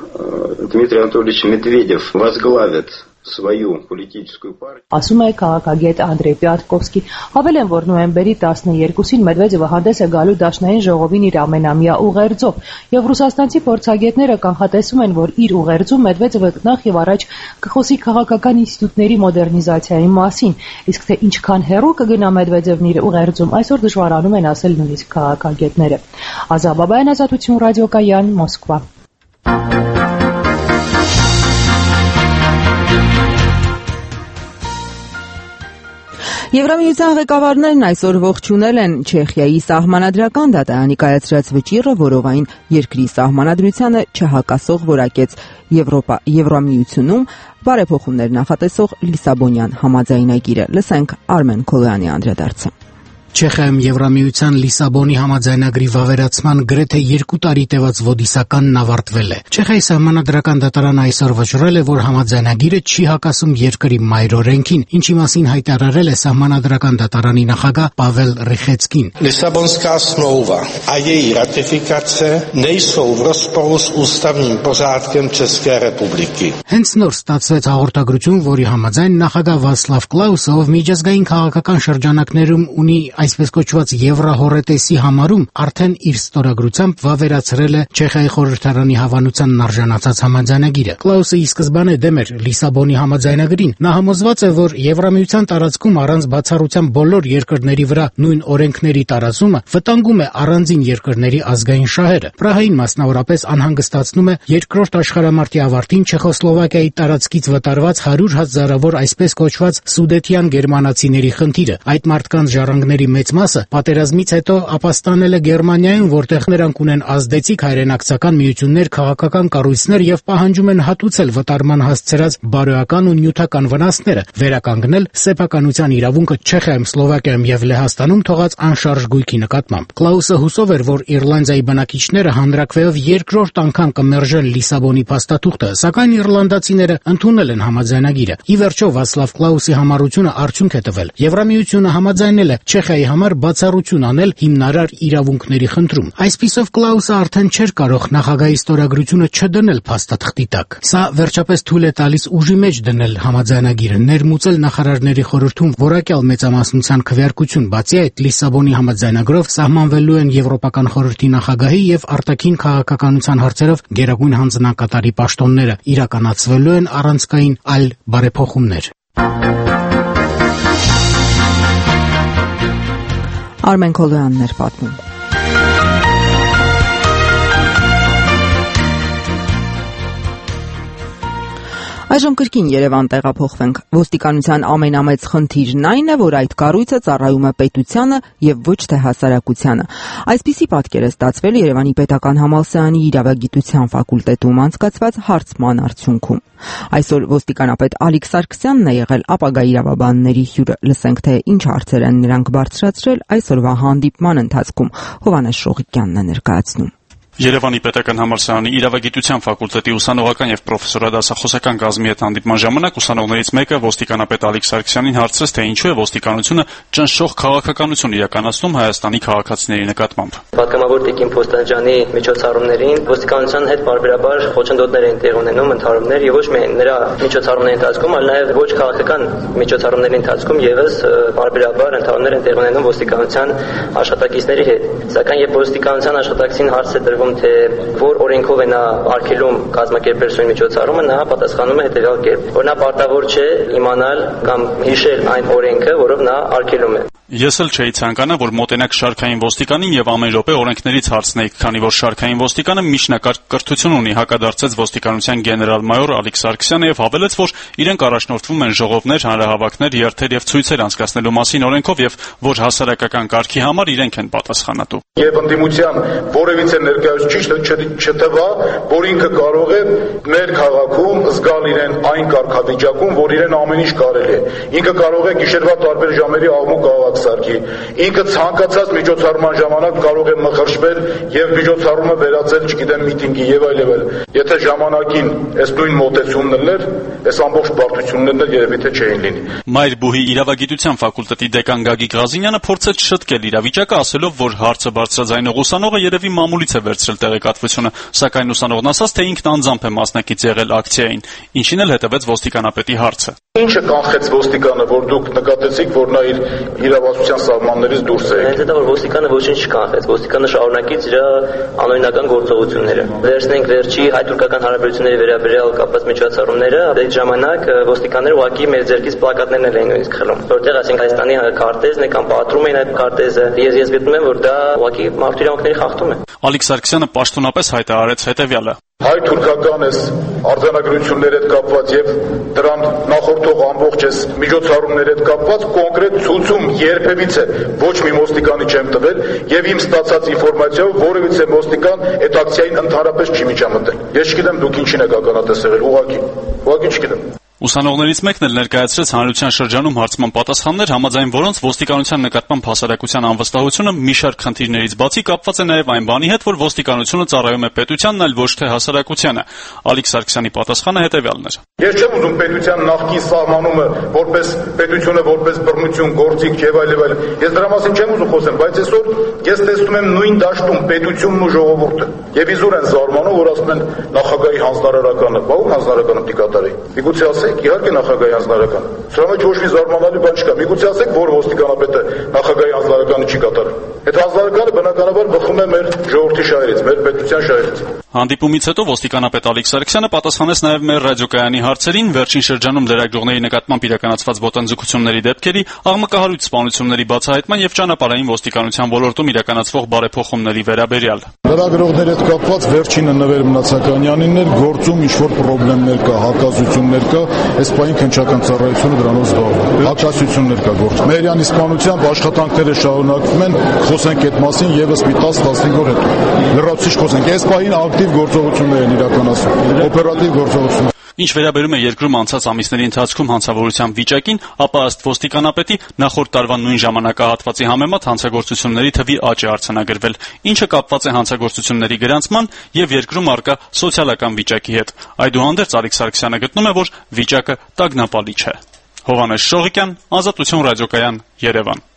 Дмитрий Анатольевич Медведев возглавит свою политическую партию. Ասում է քաղաքագետ Անդրեյ Պյատկովսկի։ Հավելեն, որ նոյեմբերի 12-ին Մեդվեդևը հանդես է գալու Դաշնային ժողովին իր ամենամյա ուղերձով, եւ ռուսաստանցի փորձագետները կանխատեսում են, որ իր ուղերձում Մեդվեդևը նախ եւ առաջ կխոսի քաղաքական ինստիտուտների մոդեռնիզացիայի մասին, իսկ թե ինչքան հեռու կգնա Մեդվեդևն իր ուղերձում, այսօր դժվարանում են ասել նույնիսկ քաղաքագետները։ Ազար Բաբայան, Ազատություն ռադիոկայան, Մոսկվա։ Եվրամիության ղեկավարներն այսօր ողջունել են Չեխիայի սահմանադրական դատարանի կայացրած վճիռը, որով այն երկրի սահմանադրությանը չհակասող որակեց Եվրամիությունում բարեփոխումներ նախատեսող Լիսաբոնյան համաձայնագիրը։ Լսենք Արմեն Քոլոյանի անդրադարձը։ Չեխիայում Եվրամիության Լիսաբոնի համաձայնագրի վավերացման գրեթե 2 տարի տևած ոդիսականն ավարտվել է։ Չեխիայի սահմանադրական դատարանը այսօր վճռել է, որ համաձայնագիրը չի հակասում երկրի մայրօրենքին, ինչի մասին հայտարարել է սահմանադրական դատարանի նախագահ Պավել Ռիխեցկին։ Lisabonská smlouva a její ratifikace nejsou v rozporu s ústavním pořádkem České republiky. Հենց նոր ստացվեց հաղորդագրություն, որի համաձայն նախագահ Վացլավ Կլաուսը, ով միջազգային քաղաքական շրջանակներում ունի այսպես կոչված Եվրահորետեսի համարում, արդեն իր ստորագրությամբ վավերացրել է Չեխիայի խորհրդարանի հավանությանն արժանացած համաձայնագիրը։ Կլաուսը ի սկզբանե դեմ էր Լիսաբոնի համաձայնագրին։ Նա համոզված է, որ Եվրամիության տարածքում առանց բացառության բոլոր երկրների վրա նույն օրենքների տարածումը վտանգում է առանձին երկրների ազգային շահերը։ Պրահային մասնավորապես անհանգստացնում է Երկրորդ աշխարհամարտի ավարտին Չեխոսլովակիայի տարածքից վտարված 100,000-ավոր այսպես կոչված սուդետյան գերմանացիների խնդիրը։ Այդ մարդկանց ժառանգների մեծ մասը պատերազմից հետո ապաստանել է Գերմանիայում, որտեղ նրանք ունեն ազդեցիկ հայրենակցական միություններ, քաղաքական կառույցներ եւ պահանջում են հատուցել վտարման հասցրած բարոյական ու նյութական վնասները, վերականգնել սեփականության իրավունքը Չեխիայում, Սլովակիայում եւ Լեհաստանում թողած անշարժ գույքի նկատմամբ։ Կլաուսը հուսով էր, որ Իռլանդիայի բնակիչները հանրակրվեով երկրորդ անգամ կմերժեն Լիսաբոնի փաստաթուղթը, սակայն իռլանդացիները ընդունել են համաձայնագիրը։ Ի վերջո Վացլավ Կլաուսի համառությունը արդյունք է տվել։ Եվրամիությունը համաձայնել է Չեխիայի համար բացառություն անել հիմնարար իրավունքների խնդրում։ Այսպիսով Կլաուսը արդեն չէր կարող նախագահի ստորագրությունը չդնել փաստաթղթի տակ։ Սա վերջապես թույլ է տալիս ուժի մեջ դնել համաձայնագիրը, ներմուծել նախարարների խորհրդում որակյալ մեծամասնության քվեարկություն։ Բացի այդ, Լիսաբոնի համաձայնագրով սահմանվելու են Եվրոպական խորհրդի նախագահի եւ արտաքին քաղաքականության հարցերով գերագույն հանձնակատարի պաշտոնները, իրականացվելու են առանցքային այլ բարեփոխումներ։ Արմեն Քոլոյանն էր պատմում։ Այժմ կրկին Երևան տեղափոխվենք։ Ոստիկանության ամենամեծ խնդիրն այն է, որ այդ կառույցը ծառայում է պետությանը եւ ոչ թե հասարակությանը։ Այսպիսի պատկեր է ստացվել Երևանի Պետական համալսարանի իրավագիտության ֆակուլտետում անցկացված հարցման արդյունքում։ Այսօր ոստիկանապետ Ալիկ Սարգսյանն է եղել ապագա իրավաբանների հյուրը։ Լսենք, թե ինչ հարցեր են նրանք բարձրացրել այսօրվա հանդիպման ընթացքում։ Հովհաննես Շողիկյանն է ներկայացնում։ Երևանի Պետական համալսարանի իրավագիտության ֆակուլտետի ուսանողական եւ պրոֆեսորադասախոսական կազմի հետ հանդիպման ժամանակ ուսանողներից մեկը ոստիկանապետ Ալիկ Սարգսյանին հարցրեց, թե ինչու է ոստիկանությունը ճնշող քաղաքականություն իրականացնում Հայաստանի քաղաքացիների նկատմամբ։ Պատգամավոր Տիկին Փոստանջյանի միջոցառումներին ոստիկանության հետ բարբերաբար խոչընդոտներ են տեղի ունենում, ընդհարումներ եւ ոչ միայն նրա միջոցառումների ընթացքում, այլ նաեւ ոչ քաղաքական միջոցառումների ընթացքում եւս բարբերաբար ընդհարումներ են տեղի ունենում ոստիկանության աշխատակիցների հետ։ Սակայն երբ ոստիկանության աշխատակցին հարց է տրվում, թե որ օրենքով է նա արգելում կազմակերպել սույն միջոցառումը, նա պատասխանում է հետևյալ կերպ, որ նա պարտավոր չէ իմանալ կամ հիշել այն օրենքը, որով նա արգելում է։ Ես էլ չէի ցանկանա, որ մոտենակ շարքային ոստիկանին եւ ամեն րոպե օրենքներից հարցնեիք, քանի որ շարքային ոստիկանը միջնակարգ կրթություն ունի, հակադարձեց ոստիկանության գեներալ-մայոր Ալիկ Սարգսյանը եւ հավելեց, որ իրենք առաջնորդվում են ժողովներ, հանրահավաքներ, երթեր եւ ցույցեր անցկացնելու մասին օրենքով եւ որ հասարակական կարգի համար իրենք են պատասխանատու։ Եվ ընդդիմության որևիցե ներկայացուցիչ չթվա, որ ինքը կարող է մեր քաղաքում զգալ իրեն այն կարգավիճակում, որ իրեն ամեն ինչ կարելի է։ Ինքը կարող է գիշերվա տարբեր ժամերի աղմուկ սարքի։ Ինքը ցանկացած միջոցառման ժամանակ կարող է մխրճվել եւ միջոցառումը վերածել, չգիտեմ, միտինգի եւ այլ եւ այլ։ Եթե ժամանակին այս նույն մոտեցումն ուներ, այս ամբողջ բարդություններն երևի թե չէին լինի։ Մայրբուհի իրավագիտության ֆակուլտետի դեկան Գագիկ Ղազինյանը փորձեց շտկել իրավիճակը, ասելով, որ հարցը բարձրաձայնող ուսանողը երևի մամուլից է վերցրել տեղեկատվությունը, սակայն ուսանողն ասաց, թե ինքն անձամբ է մասնակից եղել ակցիային, ինչին էլ հետևեց ոստիկանապետի հարցը։ Ինչը կանխեց ոստիկանը, որ դուք նկատեցիք, որ նա իր իրավասության սահմաններից դուրս է եկել։ Հենց դա որ ոստիկանը ոչինչ չկանխեց, ոստիկանը շարունակեց իր անօրինական գործողությունները։ Վերցնենք վերջի հայ-թուրքական հարաբերությունների վերաբերյալ կապված միջոցառումները, այդ ժամանակ ոստիկանները ուղղակի մեր ձեռքից պլակատներն էին նույնիսկ խլում։ Որտեղ ասենք Հայաստանի քարտեզն է կամ պատրում էին այդ քարտեզը։ Ես գտնում եմ, որ դա ուղղակի մարդու իրավունքների խախտում է։ Ալիկ Սարգսյանը պաշտոնապես հայտարարեց հետևյալը. հայ-թուրքական այս արձանագրությունների հետ կապված եւ դրան նախորդող ամբողջ այս միջոցառումների հետ կապված կոնկրետ ցույցում երբևիցե ոչ մի ոստիկանի չեմ տվել եւ իմ ստացած ինֆորմացիայով որևիցե ոստիկան այդ ակցիային ընդհանրապես չի միջամտել։ Ես չգիտեմ դուք ինչին եք ականատես եղել, ուղղակի չգիտեմ։ Ուսանողներից մեկն էլ ներկայացրեց հանրության շրջանում հարցման պատասխաններ, համաձայն որոնց ոստիկանության նկատմամբ հասարակության անվստահությունը մի շարք խնդիրներից բացի կապված է նաև այն բանի հետ, որ ոստիկանությունը ծառայում է պետությանն, այլ ոչ թե հասարակությանը։ Ալիկ Սարգսյանի պատասխանը հետևյալն էր. Ես չեմ ուզում պետության նախկին սահմանումը որպես պետությունը որպես բռնություն, գործիք եւ այլ։ Ես դրա մասին չեմ ուզում խոսեմ, բայց այսօր ես տեսնում եմ նույն դաշտում պետությունն ու ժողովուրդը։ Եվ իզուր են զարմանում, որ ասում են նախագահի հանձնարարականը, բա ո՞ւմ հանձնարարականը պիտի կատարի։ Միգուցե ասեք, իհարկե նախագահի հանձնարարականը։ Սրա մեջ ոչ մի զարմանալի բան չկա։ Միգուցե ասեք, որ ոստիկանապետը նախագահի հանձնարարականը չի կատարում։ Այդ հանձնարարականը բնականաբար բխում է մեր ժողովրդի շահերից, մեր պետության շահերից։ Հանդիպումից հետո ոստիկանապետ Ալիկ Սարգսյանը պատասխանեց նաև մեր ռադիոկայանի հարցերին, վերջին շրջանում լրագրողների նկատմամբ իրականացված ոտնձգությունների դեպքերի, աղմկահարույց սպանությունների բացահայտման եւ ճանապարհային ոստիկանության ոլորտում իրականացվող բարեփոխումների վերաբերյալ։ Լրագրողների հետ կապված վերջինը Նվեր Մնացականյանին էր, գործում ինչ-որ խնդիրներ կա, հակասություններ կա, այս պահին քննչական ծառայությունը դրանով զբաղվում է։ Հակասություններ կա գործում։ Մերյանի սպանությամբ աշխատանքները շարունակվում են, խոսենք այդ մասին եւս մի 10-15 օր հետո։ Լրացուցիչ խոսենք, այս պահին ակտիվ գործողություններ են իրականացվում, օպերատիվ գործողություններ։ Ինչ վերաբերում է երկրում անցած ամիսների ընթացքում հանցավորության վիճակին, ապա ըստ ոստիկանապետի նախորդ տարվա նույն ժամանակահատվածի համեմատ հանցագործությունների թվի աճ է արձանագրվել, ինչը կապված է հանցագործությունների գրանցման եւ երկրում առկա սոցիալական վիճակի հետ։ Այդուհանդերձ Ալիկ Սարգսյանը գտնում է, որ վիճակը տագնապալի չէ։ Հովհաննես Շողիկյան, Ազատություն ռադիոկայան, Երևան։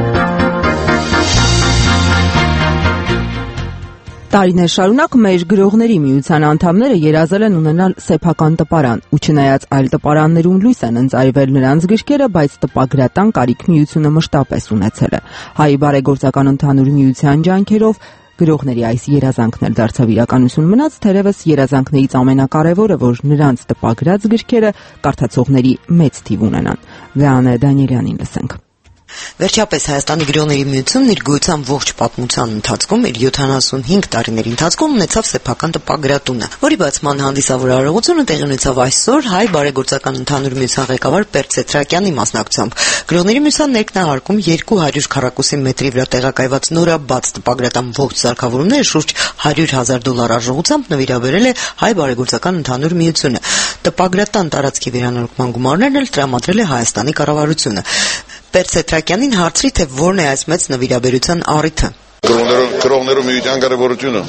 Տարիներ շարունակ մեր գրողների միության անդամները երազել են ունենալ սեփական տպարան, ու չնայած այլ տպարաններում լույս են ընծայվել նրանց գրքերը, բայց տպագրատան կարիք միությունը մշտապես ունեցել է։ Հայ բարեգործական ընդհանուր միության ջանքերով գրողների այս երազանքն էլ դարձավ իրականություն մնաց, թերևս երազանքներից ամենակարևորը, որ նրանց տպագրած գրքերը կարդացողների մեծ թիվ ունենան։ Վեանե Դանիելյանին լսենք։ Վերջապես Հայաստանի գրողների միությունն իր գոյության ողջ պատմության ընթացքում իր 75 տարիների ընթացքում ունեցավ սեփական տպագրատունը, որի բացման հանդիսավոր արարողությունը տեղի ունեցավ այսօր Հայ բարեգործական ընդհանուր միության ղեկավար Պերճ Սեթրակյանի մասնակցությամբ։ Գրողների միության ներքնահարկում 200 քառակուսի մետրի վրա տեղակայված նորաբաց տպագրատան ողջ սարքավորումները շուրջ $100,000 արժողությամբ նվիրաբերել է Հայ բարեգործական ընդհանուր միությունը։ Տպագրատան տարածքի վերանորոգման գումարներն էլ տրամադրել է Հայաստանի կառավարությունը։ Պերճ Սեթրակյանին հարցրի, թե որն է այս մեծ նվիրաբերության առիթը։ Գրողներու միության կարևորությունը։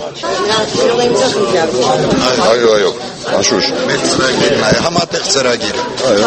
Այո, անշուշտ։ Մեծ ծրագիրն է, համատեղ ծրագիր։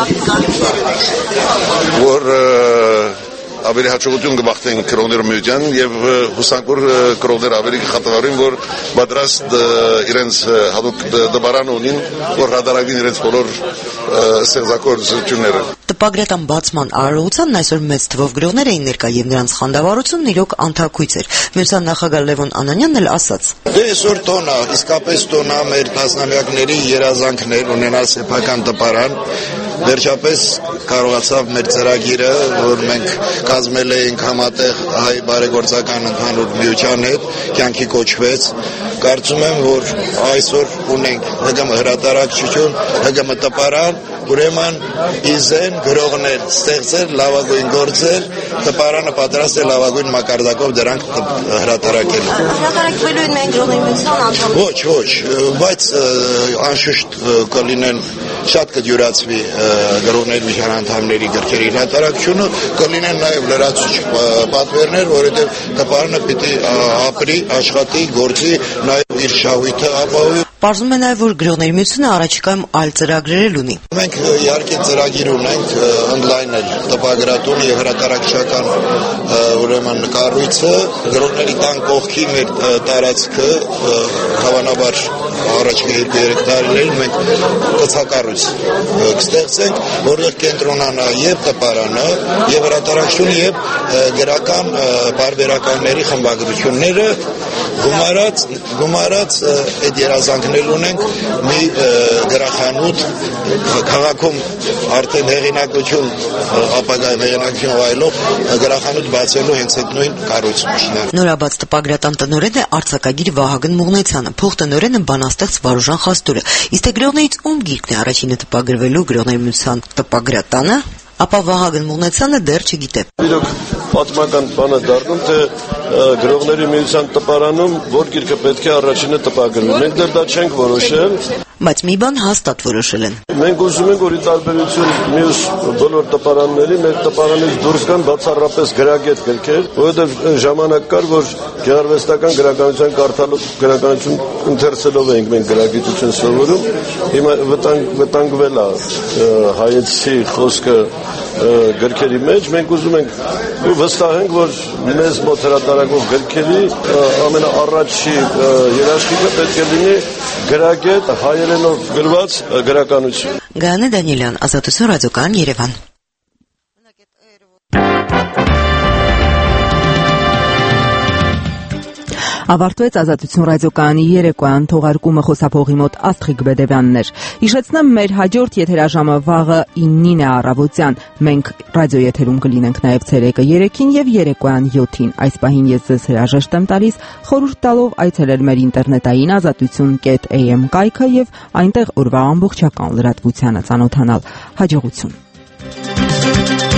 Որ ավելի հաջողություն կբախտեն գրողներու միության եւ հուսանք որ գրողները ավելի կխաթարին, որ պատրաստ իրենց հատուկ դպարան ունին, որ հրատարակվին իրենց բոլոր ստեղծագործությունները։ Տպագրատան բացման արարողությանն այսօր մեծ թվով գրողներ էին ներկա եւ նրանց խանդավառությունն իրոք անթակույց էր։ Միության նախագահ Լևոն Անանյանն էլ ասաց. Դե այսօր տոնա, իսկապես տոնա մեր տասնամյակների երազանքներ ունենալ սեփական տպարան։ Վերջապես կարողացավ մեր ծրագիրը, որ մենք կազմել էինք համատեղ Հայ բարեգործական ընդհանուր միության հետ, կյանքի կոչվեց։ Կարծում եմ, որ այսօր ունենք ՀԳՄ հրատարակչություն, ՀԳՄ տպարան, ուրեմն իզեն գրողներ ստեղծել, լավագույն գործեր, տպարանը պատրաստ է լավագույն մակարդակով դրանք հրատարակելու։ Հրատարակվելու են մենք գրողների միության անդամ։ Ոչ, բայց անշուշտ կլինեն շատ կդյուրացվի գրողների միության անդամների գրքերի հրատարակությունը, կլինեն նաև լրացուցիչ պատվերներ, որովհետև տպարանը պիտի ապրի, աշխատի, գործի, նաև իր շահույթը ապահովի։ Պարզվում է նաև, որ գրողների միությունը առաջիկայում այլ ծրագրեր ունի։ Մենք իհարկե ծրագիր ունենք ընդլայնել տպագրատուն եւ հրատարակչական ուրեմն կառույցը, գրողների տան կողքի մեր տարածքը հավանաբար առաջիկա 2-3 տարիներին մենք կցակառույց կստեղծենք, որտեղ կենտրոնանա եւ տպարանը, եւ հրատարակչությունը, եւ գրական բարբերականների խմբագրությունները, գումարած այդ երազանքներ ունենք մի գրախանութ քաղաքում արդեն հեղինակություն ապագայում հեղինակություն վայելող գրախանութ բացելու հենց այդ նույն կառույցն։ Նորաբաց տպագրատան տնօրենն է արձակագիր Վահագն Մուղնեցյանը, փոխտնօրենը բանաստեղծ Վարուժան Խաստուրը։ Իսկ թե գրողներից ում գիրքն է առաջինը տպագրվելու գրողների միության տպագրատանը, ապա Վահագն Մուղնեցյանը դեռ չգիտե։ Իրոք պատմական բանը դառնում, թե գրողների միության տպարանում որ գիրքը պետք է առաջինը տպագրվի։ Մենք դեռ դա չենք որոշել։ Բայց մի բան հաստատ որոշել են։ Մենք ուզում ենք, որ ի տարբերություն մյուս բոլոր տպարանների, մեր տպարանից դուրս գան բացառապես գրագետ գրքեր, որովհետև ժամանակ կար, որ գեղարվեստական գրականության կարդալով, գրականություն ընթերցելով ենք մենք գրագիտություն սովորում, հիմա վտանգվել է հայեցի խոսքը գրքերի մեջ, մենք ուզում ենք ու վստահ ենք, որ մեզ մոտ հրատարակող գրքերի ամենաառաջի երաշխիքը պետք է լինի գրագետ հայերենով գրված գրականություն։ Գայանե Դանիելյան, Ազատություն ռադիոկայան, Երևան։ Ավարտվեց Ազատություն ռադիոկայանի երեկոյան թողարկումը, խոսափողի մոտ Աստղիկ Բեդևյանն էր։ Հիշեցնեմ, մեր հաջորդ եթերաժամը վաղը 9-ին է առավոտյան։ Մենք ռադիոեթերում կլինենք նաև ցերեկը 3-ին եւ երեկոյան 7-ին։ Այս պահին ես ձեզ հրաժեշտ եմ տալիս, խորհուրդ տալով այցելել մեր ինտերնետային azatutun.am կայքը եւ այնտեղ օրվա ամբողջական լրատվությանը ծանոթանալ։ Հաջողություն։